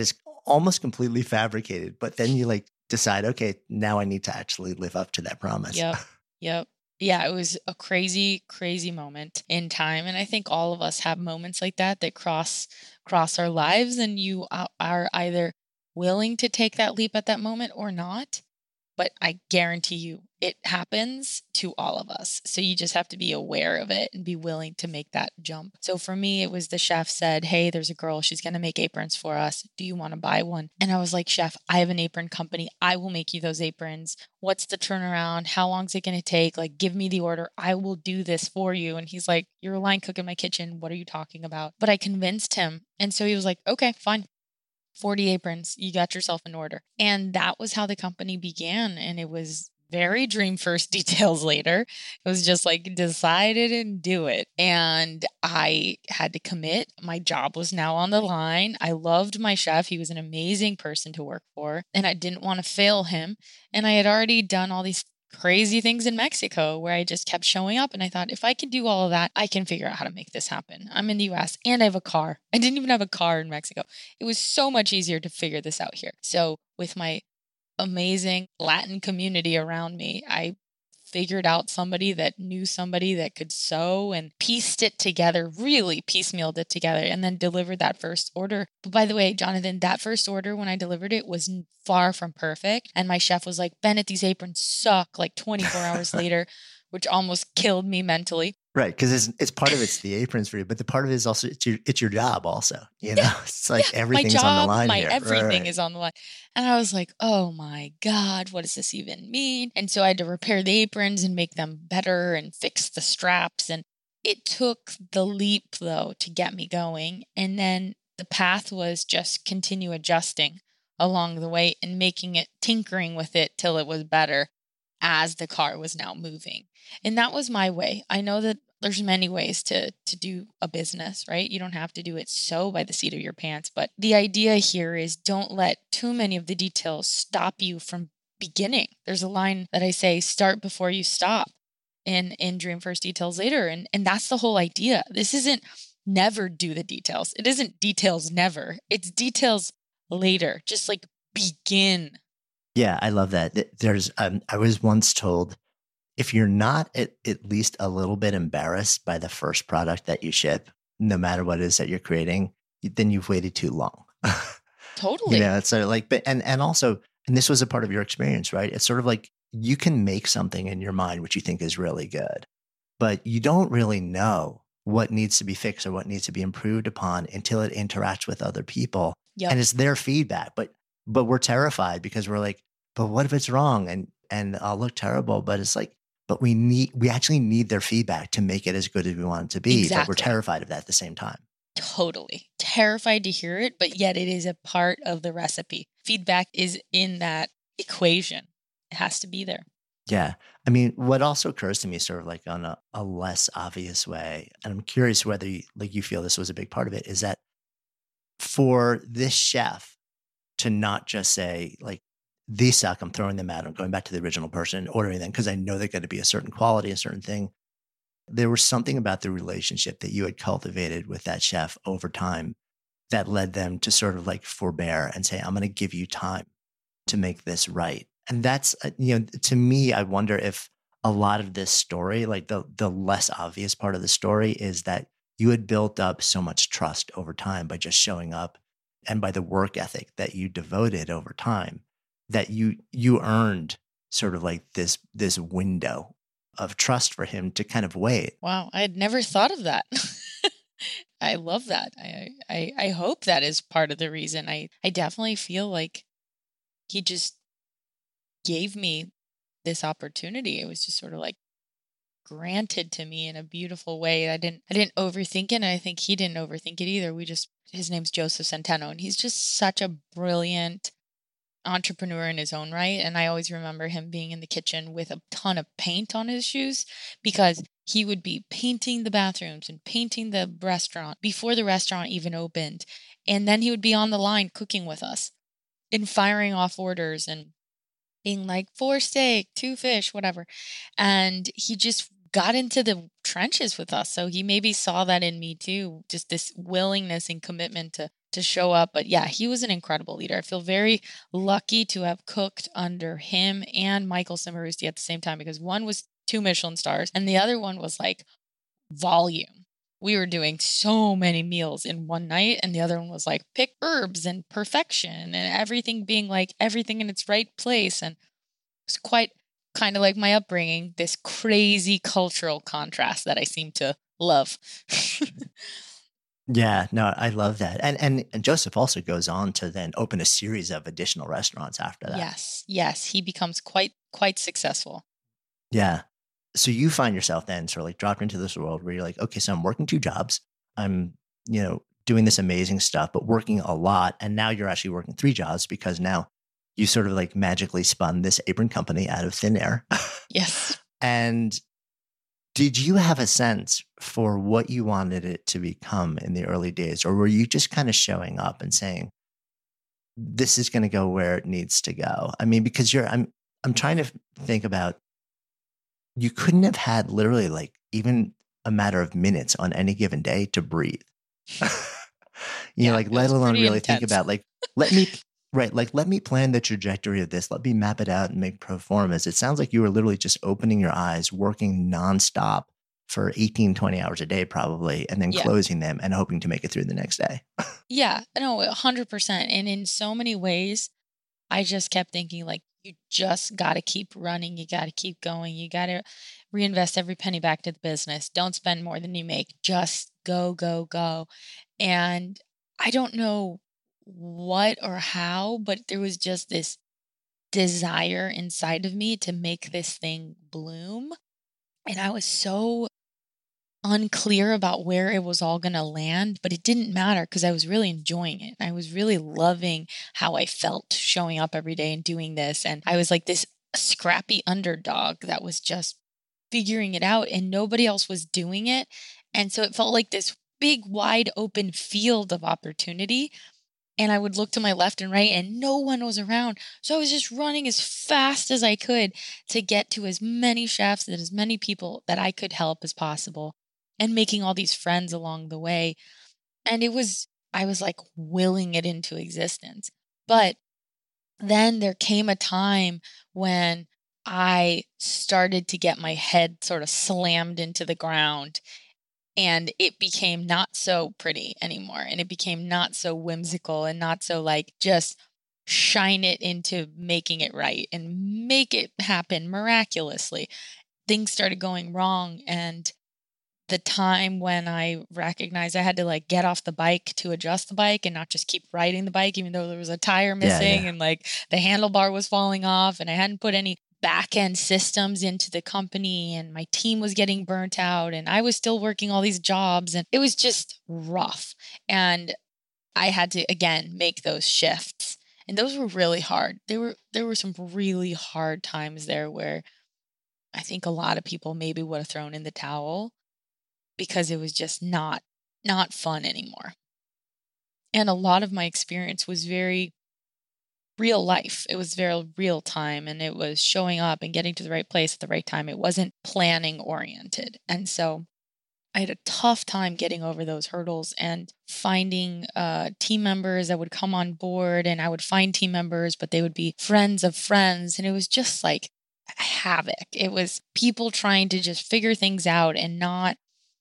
almost completely fabricated, but then you like decide, okay, now I need to actually live up to that promise. Yep. Yep. Yeah, it was a crazy, crazy moment in time. And I think all of us have moments like that that cross cross our lives, and you are are either willing to take that leap at that moment or not. But I guarantee you it happens to all of us. So you just have to be aware of it and be willing to make that jump. So for me, it was the chef said, hey, there's a girl, she's going to make aprons for us. Do you want to buy one? And I was like, chef, I have an apron company. I will make you those aprons. What's the turnaround? How long is it going to take? Like, give me the order. I will do this for you. And he's like, you're a line cook in my kitchen. What are you talking about? But I convinced him. And so he was like, okay, fine. forty aprons, you got yourself an order. And that was how the company began. And it was very dream first, details later. It was just like decide it and do it. And I had to commit. My job was now on the line. I loved my chef. He was an amazing person to work for. And I didn't want to fail him. And I had already done all these crazy things in Mexico where I just kept showing up. And I thought, if I can do all of that, I can figure out how to make this happen. I'm in the U S and I have a car. I didn't even have a car in Mexico. It was so much easier to figure this out here. So with my amazing Latin community around me, I figured out somebody that knew somebody that could sew and pieced it together, really piecemealed it together, and then delivered that first order. But by the way, Jonathan, that first order, when I delivered it, was far from perfect. And my chef was like, Bennett, these aprons suck, like twenty-four hours later, which almost killed me mentally. Right, because it's it's part of it's the aprons for you, but the part of it is also it's your it's your job also. You know, Yeah, it's like yeah. everything's My job, on the line my here. everything Right, right. is on the line. And I was like, oh my God, what does this even mean? And so I had to repair the aprons and make them better and fix the straps. And it took the leap though to get me going. And then the path was just continue adjusting along the way and making it, tinkering with it till it was better as the car was now moving. And that was my way. I know that there's many ways to to do a business, right? You don't have to do it so by the seat of your pants. But the idea here is don't let too many of the details stop you from beginning. There's a line that I say, start before you stop in, in Dream First, Details Later. And, and that's the whole idea. This isn't never do the details. It isn't details never. It's details later. Just like begin. Yeah, I love that. Th- There's um, I was once told, if you're not at, at least a little bit embarrassed by the first product that you ship, no matter what it is that you're creating, then you've waited too long. Totally. You know, it's sort of like, but and and also, and this was a part of your experience, right? It's sort of like you can make something in your mind which you think is really good, but you don't really know what needs to be fixed or what needs to be improved upon until it interacts with other people. Yep. And it's their feedback. But but we're terrified because we're like, but what if it's wrong? And and I'll look terrible. But it's like, but we need we actually need their feedback to make it as good as we want it to be. Exactly. But we're terrified of that at the same time. Totally. Terrified to hear it, but yet it is a part of the recipe. Feedback is in that equation. It has to be there. Yeah. I mean, what also occurs to me sort of like on a, a less obvious way, and I'm curious whether you, like you feel this was a big part of it, is that for this chef to not just say like, these suck, I'm throwing them out, I'm going back to the original person and ordering them because I know they're going to be a certain quality, a certain thing. There was something about the relationship that you had cultivated with that chef over time that led them to sort of like forbear and say, I'm going to give you time to make this right. And that's, uh, you know, to me, I wonder if a lot of this story, like the the less obvious part of the story is that you had built up so much trust over time by just showing up and by the work ethic that you devoted over time, that you you earned sort of like this this window of trust for him to kind of wait. Wow. I had never thought of that. I love that. I, I I hope that is part of the reason. I, I definitely feel like he just gave me this opportunity. It was just sort of like granted to me in a beautiful way. I didn't I didn't overthink it, and I think he didn't overthink it either. We just his name's Joseph Centeno, and he's just such a brilliant entrepreneur in his own right. And I always remember him being in the kitchen with a ton of paint on his shoes because he would be painting the bathrooms and painting the restaurant before the restaurant even opened. And then he would be on the line cooking with us and firing off orders and being like, four steak, two fish, whatever. And he just got into the trenches with us. So he maybe saw that in me too, just this willingness and commitment to to show up. But yeah, he was an incredible leader. I feel very lucky to have cooked under him and Michael Cimarusti at the same time, because one was two Michelin stars and the other one was like volume. We were doing so many meals in one night, and the other one was like pick herbs and perfection and everything being like everything in its right place. And it's quite kind of like my upbringing, this crazy cultural contrast that I seem to love. Yeah, no, I love that. And, and and Joseph also goes on to then open a series of additional restaurants after that. Yes, yes, he becomes quite quite successful. Yeah. So you find yourself then sort of like dropped into this world where you're like, okay, so I'm working two jobs. I'm, you know, doing this amazing stuff, but working a lot. And now you're actually working three jobs because now you sort of like magically spun this apron company out of thin air. Yes. And did you have a sense for what you wanted it to become in the early days? Or were you just kind of showing up and saying, this is going to go where it needs to go? I mean, because you're, I'm, I'm trying to think about, you couldn't have had literally like even a matter of minutes on any given day to breathe. you Yeah, know, like it let was alone pretty really think intense. about like, let me, right, like let me plan the trajectory of this. Let me map it out and make pro formas. It sounds like you were literally just opening your eyes, working nonstop for eighteen, twenty hours a day probably, and then Yeah. closing them and hoping to make it through the next day. Yeah, no, one hundred percent. And in so many ways, I just kept thinking like, you just got to keep running. You got to keep going. You got to reinvest every penny back to the business. Don't spend more than you make. Just go, go, go. And I don't know what or how, but there was just this desire inside of me to make this thing bloom. And I was so unclear about where it was all going to land, but it didn't matter because I was really enjoying it. I was really loving how I felt showing up every day and doing this. And I was like this scrappy underdog that was just figuring it out and nobody else was doing it. And so it felt like this big, wide open field of opportunity. And I would look to my left and right and no one was around. So I was just running as fast as I could to get to as many chefs and as many people that I could help as possible, and making all these friends along the way. And it was, I was like willing it into existence. But then there came a time when I started to get my head sort of slammed into the ground, and it became not so pretty anymore. And it became not so whimsical and not so like just shine it into making it right and make it happen miraculously. Things started going wrong, and the time when I recognized I had to like get off the bike to adjust the bike and not just keep riding the bike, even though there was a tire Yeah, missing yeah. and like the handlebar was falling off and I hadn't put any back end systems into the company and my team was getting burnt out and I was still working all these jobs and it was just rough. And I had to again make those shifts. And those were really hard. There were there were some really hard times there where I think a lot of people maybe would have thrown in the towel because it was just not not fun anymore. And a lot of my experience was very real life. It was very real time and it was showing up and getting to the right place at the right time. It wasn't planning oriented. And so I had a tough time getting over those hurdles and finding uh, team members that would come on board, and I would find team members, but they would be friends of friends. And it was just like havoc. It was people trying to just figure things out and not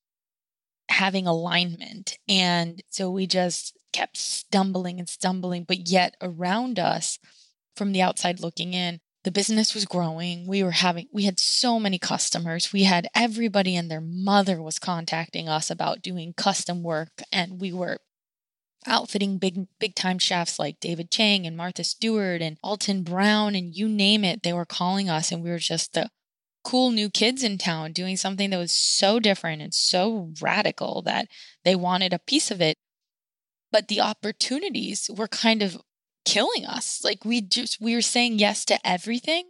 having alignment. And so we just kept stumbling and stumbling, but yet around us from the outside looking in, the business was growing. We were having, we had so many customers. We had everybody and their mother was contacting us about doing custom work. And we were outfitting big, big time chefs like David Chang and Martha Stewart and Alton Brown and you name it. They were calling us and we were just the cool new kids in town doing something that was so different and so radical that they wanted a piece of it. But the opportunities were kind of killing us. Like we just, we were saying yes to everything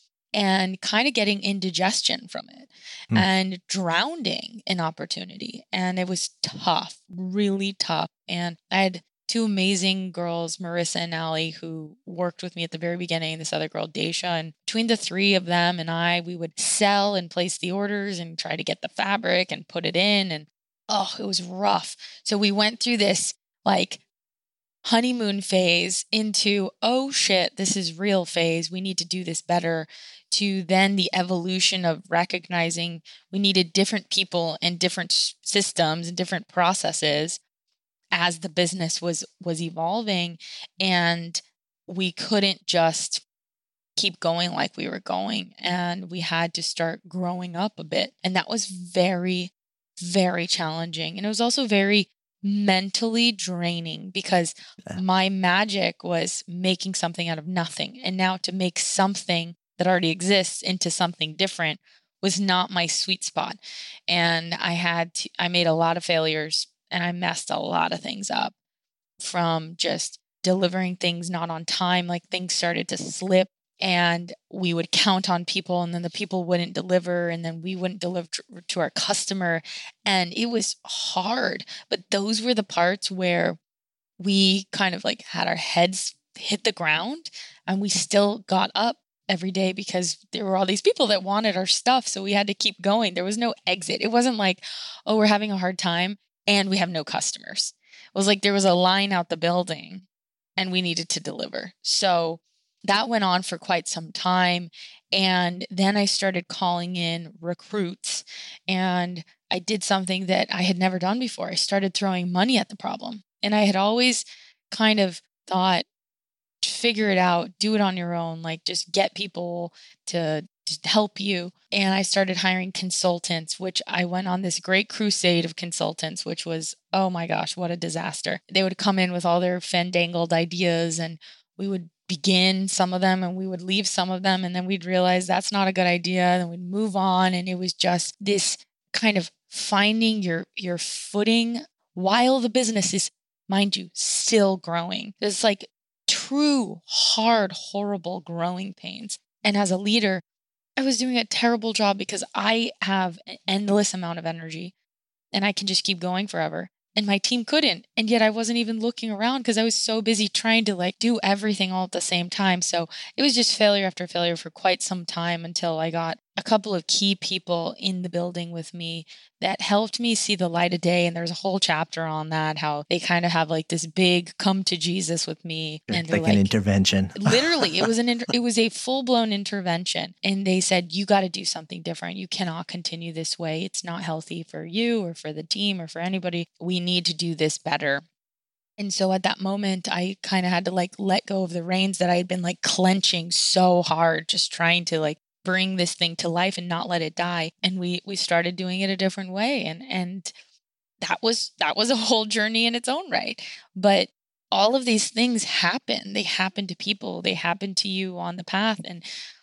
and kind of getting indigestion from it Hmm. and drowning in opportunity. And it was tough, really tough. And I had two amazing girls, Marissa and Allie, who worked with me at the very beginning, and this other girl, Daisha. And between the three of them and I, we would sell and place the orders and try to get the fabric and put it in. And oh, it was rough. So we went through this like honeymoon phase into, oh shit, this is real phase. We need to do this better, to then the evolution of recognizing we needed different people and different systems and different processes as the business was was evolving. And we couldn't just keep going like we were going, and we had to start growing up a bit. And that was very, very challenging. And it was also very mentally draining, because yeah. my magic was making something out of nothing. And now to make something that already exists into something different was not my sweet spot. And I had to, I made a lot of failures, and I messed a lot of things up, from just delivering things not on time. Like, things started to slip, and we would count on people, and then the people wouldn't deliver, and then we wouldn't deliver to our customer. And it was hard, but those were the parts where we kind of like had our heads hit the ground, and we still got up every day because there were all these people that wanted our stuff. So we had to keep going. There was no exit. It wasn't like, oh, we're having a hard time and we have no customers. It was like there was a line out the building and we needed to deliver. So that went on for quite some time. And then I started calling in recruits, and I did something that I had never done before. I started throwing money at the problem. And I had always kind of thought, figure it out, do it on your own, like just get people to help you. And I started hiring consultants, which I went on this great crusade of consultants, which was, oh my gosh, what a disaster. They would come in with all their fandangled ideas, and we would begin some of them and we would leave some of them. And then we'd realize that's not a good idea. And then we'd move on. And it was just this kind of finding your, your footing while the business is, mind you, still growing. It's like true, hard, horrible growing pains. And as a leader, I was doing a terrible job because I have an endless amount of energy and I can just keep going forever. And my team couldn't. And yet I wasn't even looking around because I was so busy trying to like do everything all at the same time. So it was just failure after failure for quite some time, until I got a couple of key people in the building with me that helped me see the light of day. And there's a whole chapter on that, how they kind of have like this big come to Jesus with me. And like, like an intervention. Literally, it was an inter- it was a full-blown intervention. And they said, you got to do something different. You cannot continue this way. It's not healthy for you or for the team or for anybody. We need to do this better. And so at that moment, I kind of had to like let go of the reins that I had been like clenching so hard, just trying to like bring this thing to life and not let it die. And we we started doing it a different way. And and that was that was a whole journey in its own right. But all of these things happen. They happen to people. They happen to you on the path. And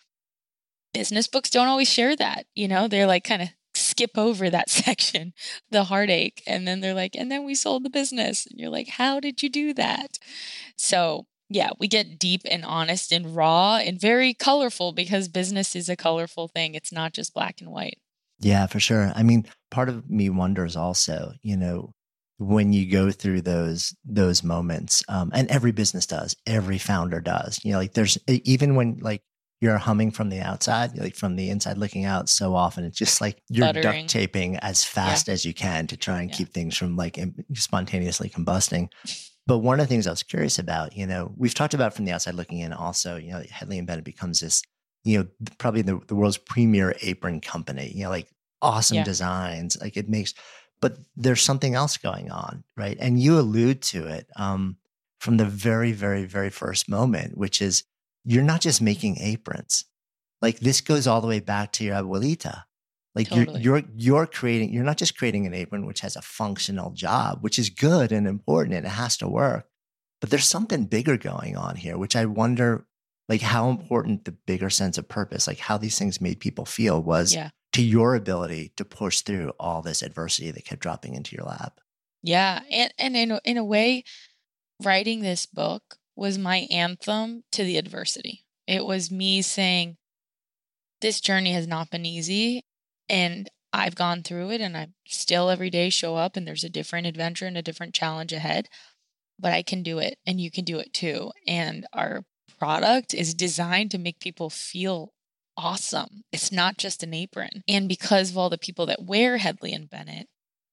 business books don't always share that. You know, they're like kind of skip over that section, the heartache. And then they're like, and then we sold the business. And you're like, how did you do that? So yeah, we get deep and honest and raw and very colorful, because business is a colorful thing. It's not just black and white. Yeah, for sure. I mean, part of me wonders also, you know, when you go through those those moments, um, and every business does, every founder does, you know, like there's, even when like you're humming from the outside, like from the inside looking out, so often it's just like you're Buttering. duct taping as fast Yeah. as you can to try and Yeah. keep things from like im- spontaneously combusting. But one of the things I was curious about, you know, we've talked about from the outside looking in also, you know, Hedley and Bennett becomes this, you know, probably the, the world's premier apron company, you know, like awesome Yeah. designs, like it makes, but there's something else going on, right? And you allude to it um, from the very, very, very first moment, which is you're not just making aprons. Like this goes all the way back to your abuelita. Like Totally. you're, you're, you're creating, you're not just creating an apron, which has a functional job, which is good and important and it has to work, but there's something bigger going on here, which I wonder, like how important the bigger sense of purpose, like how these things made people feel was Yeah. to your ability to push through all this adversity that kept dropping into your lap. Yeah. And, and in, a- in a way, writing this book was my anthem to the adversity. It was me saying, this journey has not been easy. And I've gone through it, and I still every day show up, and there's a different adventure and a different challenge ahead, but I can do it and you can do it too. And our product is designed to make people feel awesome. It's not just an apron. And because of all the people that wear Hedley and Bennett,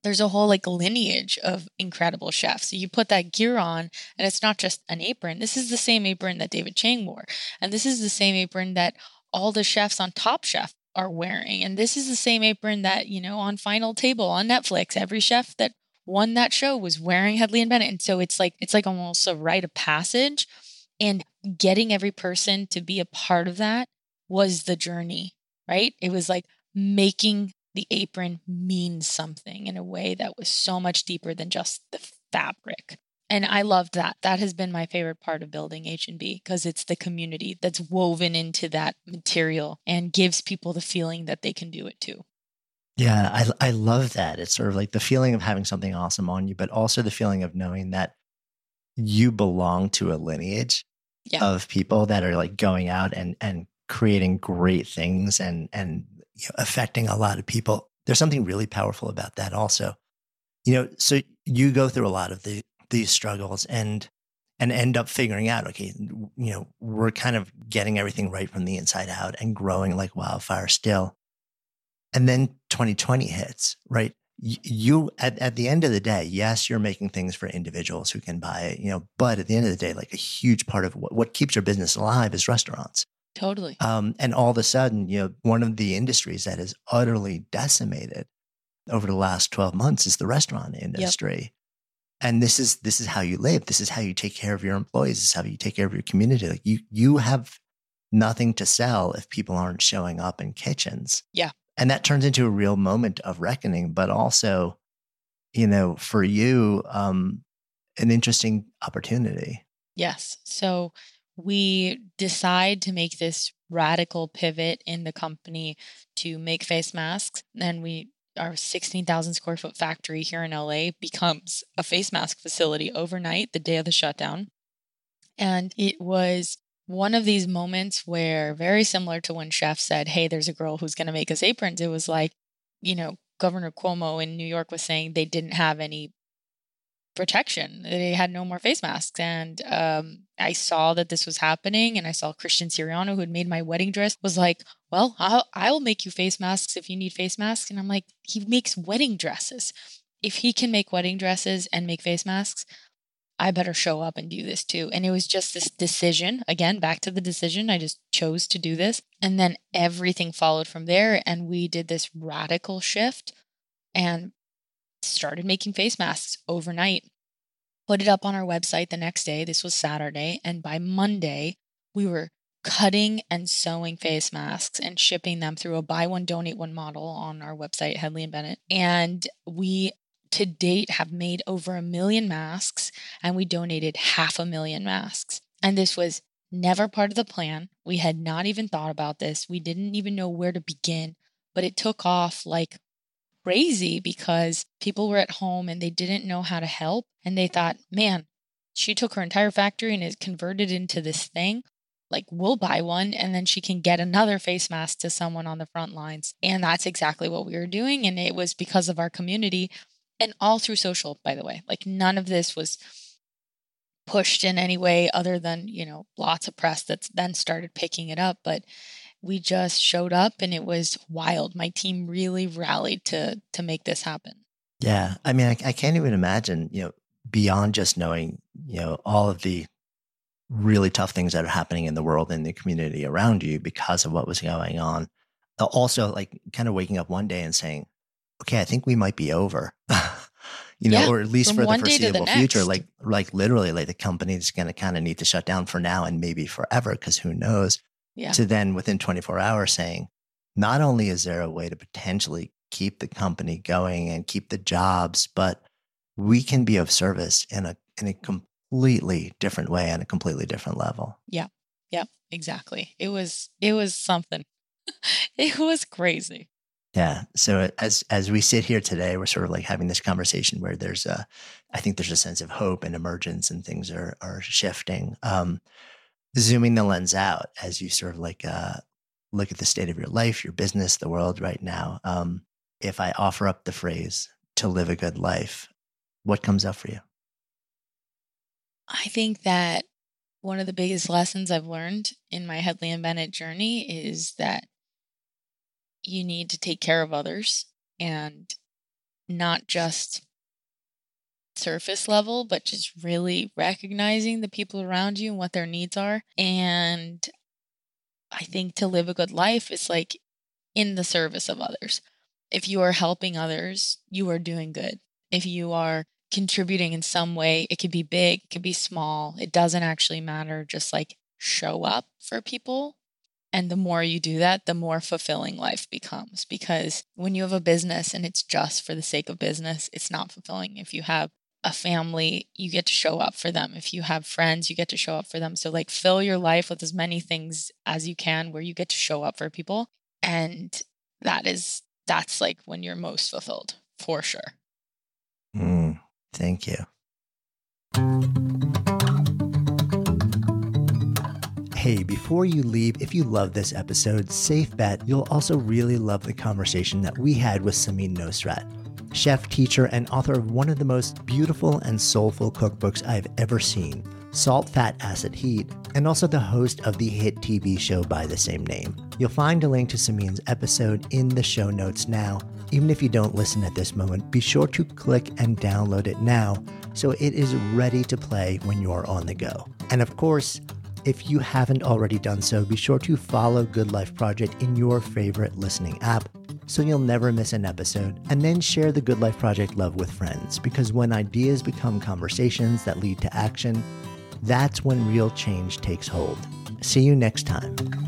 there's a whole like lineage of incredible chefs. So you put that gear on and it's not just an apron. This is the same apron that David Chang wore. And this is the same apron that all the chefs on Top Chef are wearing. And this is the same apron that, you know, on Final Table on Netflix, every chef that won that show was wearing Hedley and Bennett. And so it's like, it's like almost a rite of passage, and getting every person to be a part of that was the journey, right? It was like making the apron means something in a way that was so much deeper than just the fabric. And I loved that. That has been my favorite part of building H and B, because it's the community that's woven into that material and gives people the feeling that they can do it too. Yeah, I I love that. It's sort of like the feeling of having something awesome on you, but also the feeling of knowing that you belong to a lineage Yeah. of people that are like going out and and creating great things and and you know, affecting a lot of people. There's something really powerful about that also. You know, so you go through a lot of the these struggles and and end up figuring out, okay, you know, we're kind of getting everything right from the inside out and growing like wildfire still. And then twenty twenty hits, right? Y- You at, at the end of the day, yes, you're making things for individuals who can buy it, you know, but at the end of the day, like a huge part of what, what keeps your business alive is restaurants. Totally. Um, and all of a sudden, you know, one of the industries that is utterly decimated over the last twelve months is the restaurant industry. Yep. And this is this is how you live. This is how you take care of your employees. This is how you take care of your community. Like you you have nothing to sell if people aren't showing up in kitchens. Yeah. And that turns into a real moment of reckoning, but also, you know, for you, um, an interesting opportunity. Yes. So we decide to make this radical pivot in the company to make face masks. And we, our sixteen thousand square foot factory here in L A becomes a face mask facility overnight, the day of the shutdown. And it was one of these moments where, very similar to when Chef said, hey, there's a girl who's going to make us aprons. It was like, you know, Governor Cuomo in New York was saying they didn't have any protection. They had no more face masks. And um, I saw that this was happening. And I saw Christian Siriano, who had made my wedding dress, was like, well, I'll, I'll make you face masks if you need face masks. And I'm like, he makes wedding dresses. If he can make wedding dresses and make face masks, I better show up and do this too. And it was just this decision, again, back to the decision. I just chose to do this. And then everything followed from there. And we did this radical shift and started making face masks overnight. Put it up on our website the next day. This was Saturday. And by Monday, we were cutting and sewing face masks and shipping them through a buy one, donate one model on our website, Hedley and Bennett. And we to date have made over a million masks, and we donated half a million masks. And this was never part of the plan. We had not even thought about this. We didn't even know where to begin, but it took off like crazy because people were at home and they didn't know how to help. And they thought, man, she took her entire factory and it converted into this thing. Like, we'll buy one and then she can get another face mask to someone on the front lines. And that's exactly what we were doing. And it was because of our community. And all through social, by the way. Like, none of this was pushed in any way other than, you know, lots of press that then started picking it up. But we just showed up and it was wild. My team really rallied to to make this happen. Yeah. I mean, I, I can't even imagine, you know, beyond just knowing, you know, all of the really tough things that are happening in the world and the community around you because of what was going on. Also, like, kind of waking up one day and saying, okay, I think we might be over, you know, Yeah, or at least from for the one day to the foreseeable future. next. Like, like literally, like the company is going to kind of need to shut down for now and maybe forever, because who knows? Yeah. To then within twenty-four hours saying, not only is there a way to potentially keep the company going and keep the jobs, but we can be of service in a in a completely different way and a completely different level. Yeah. Yeah, exactly. It was it was something. It was crazy. Yeah. So as as we sit here today, we're sort of like having this conversation where there's a, I think there's a sense of hope and emergence, and things are are shifting. Um, zooming the lens out as you sort of like uh, look at the state of your life, your business, the world right now. Um, if I offer up the phrase to live a good life, what comes up for you? I think that one of the biggest lessons I've learned in my Hedley and Bennett journey is that you need to take care of others, and not just surface level, but just really recognizing the people around you and what their needs are. And I think to live a good life is like in the service of others. If you are helping others, you are doing good. If you are contributing in some way, it could be big, it could be small. It doesn't actually matter. Just like show up for people. And the more you do that, the more fulfilling life becomes. Because when you have a business and it's just for the sake of business, it's not fulfilling. If you have a family, you get to show up for them. If you have friends, you get to show up for them. So like fill your life with as many things as you can where you get to show up for people. And that is, that's like when you're most fulfilled, for sure. Mm, thank you. Hey, before you leave, if you love this episode, safe bet you'll also really love the conversation that we had with Samin Nosrat, chef, teacher, and author of one of the most beautiful and soulful cookbooks I've ever seen, Salt, Fat, Acid, Heat, and also the host of the hit T V show by the same name. You'll find a link to Samin's episode in the show notes now. Even if you don't listen at this moment, be sure to click and download it now so it is ready to play when you're on the go. And of course, if you haven't already done so, be sure to follow Good Life Project in your favorite listening app so you'll never miss an episode, and then share the Good Life Project love with friends, because when ideas become conversations that lead to action, that's when real change takes hold. See you next time.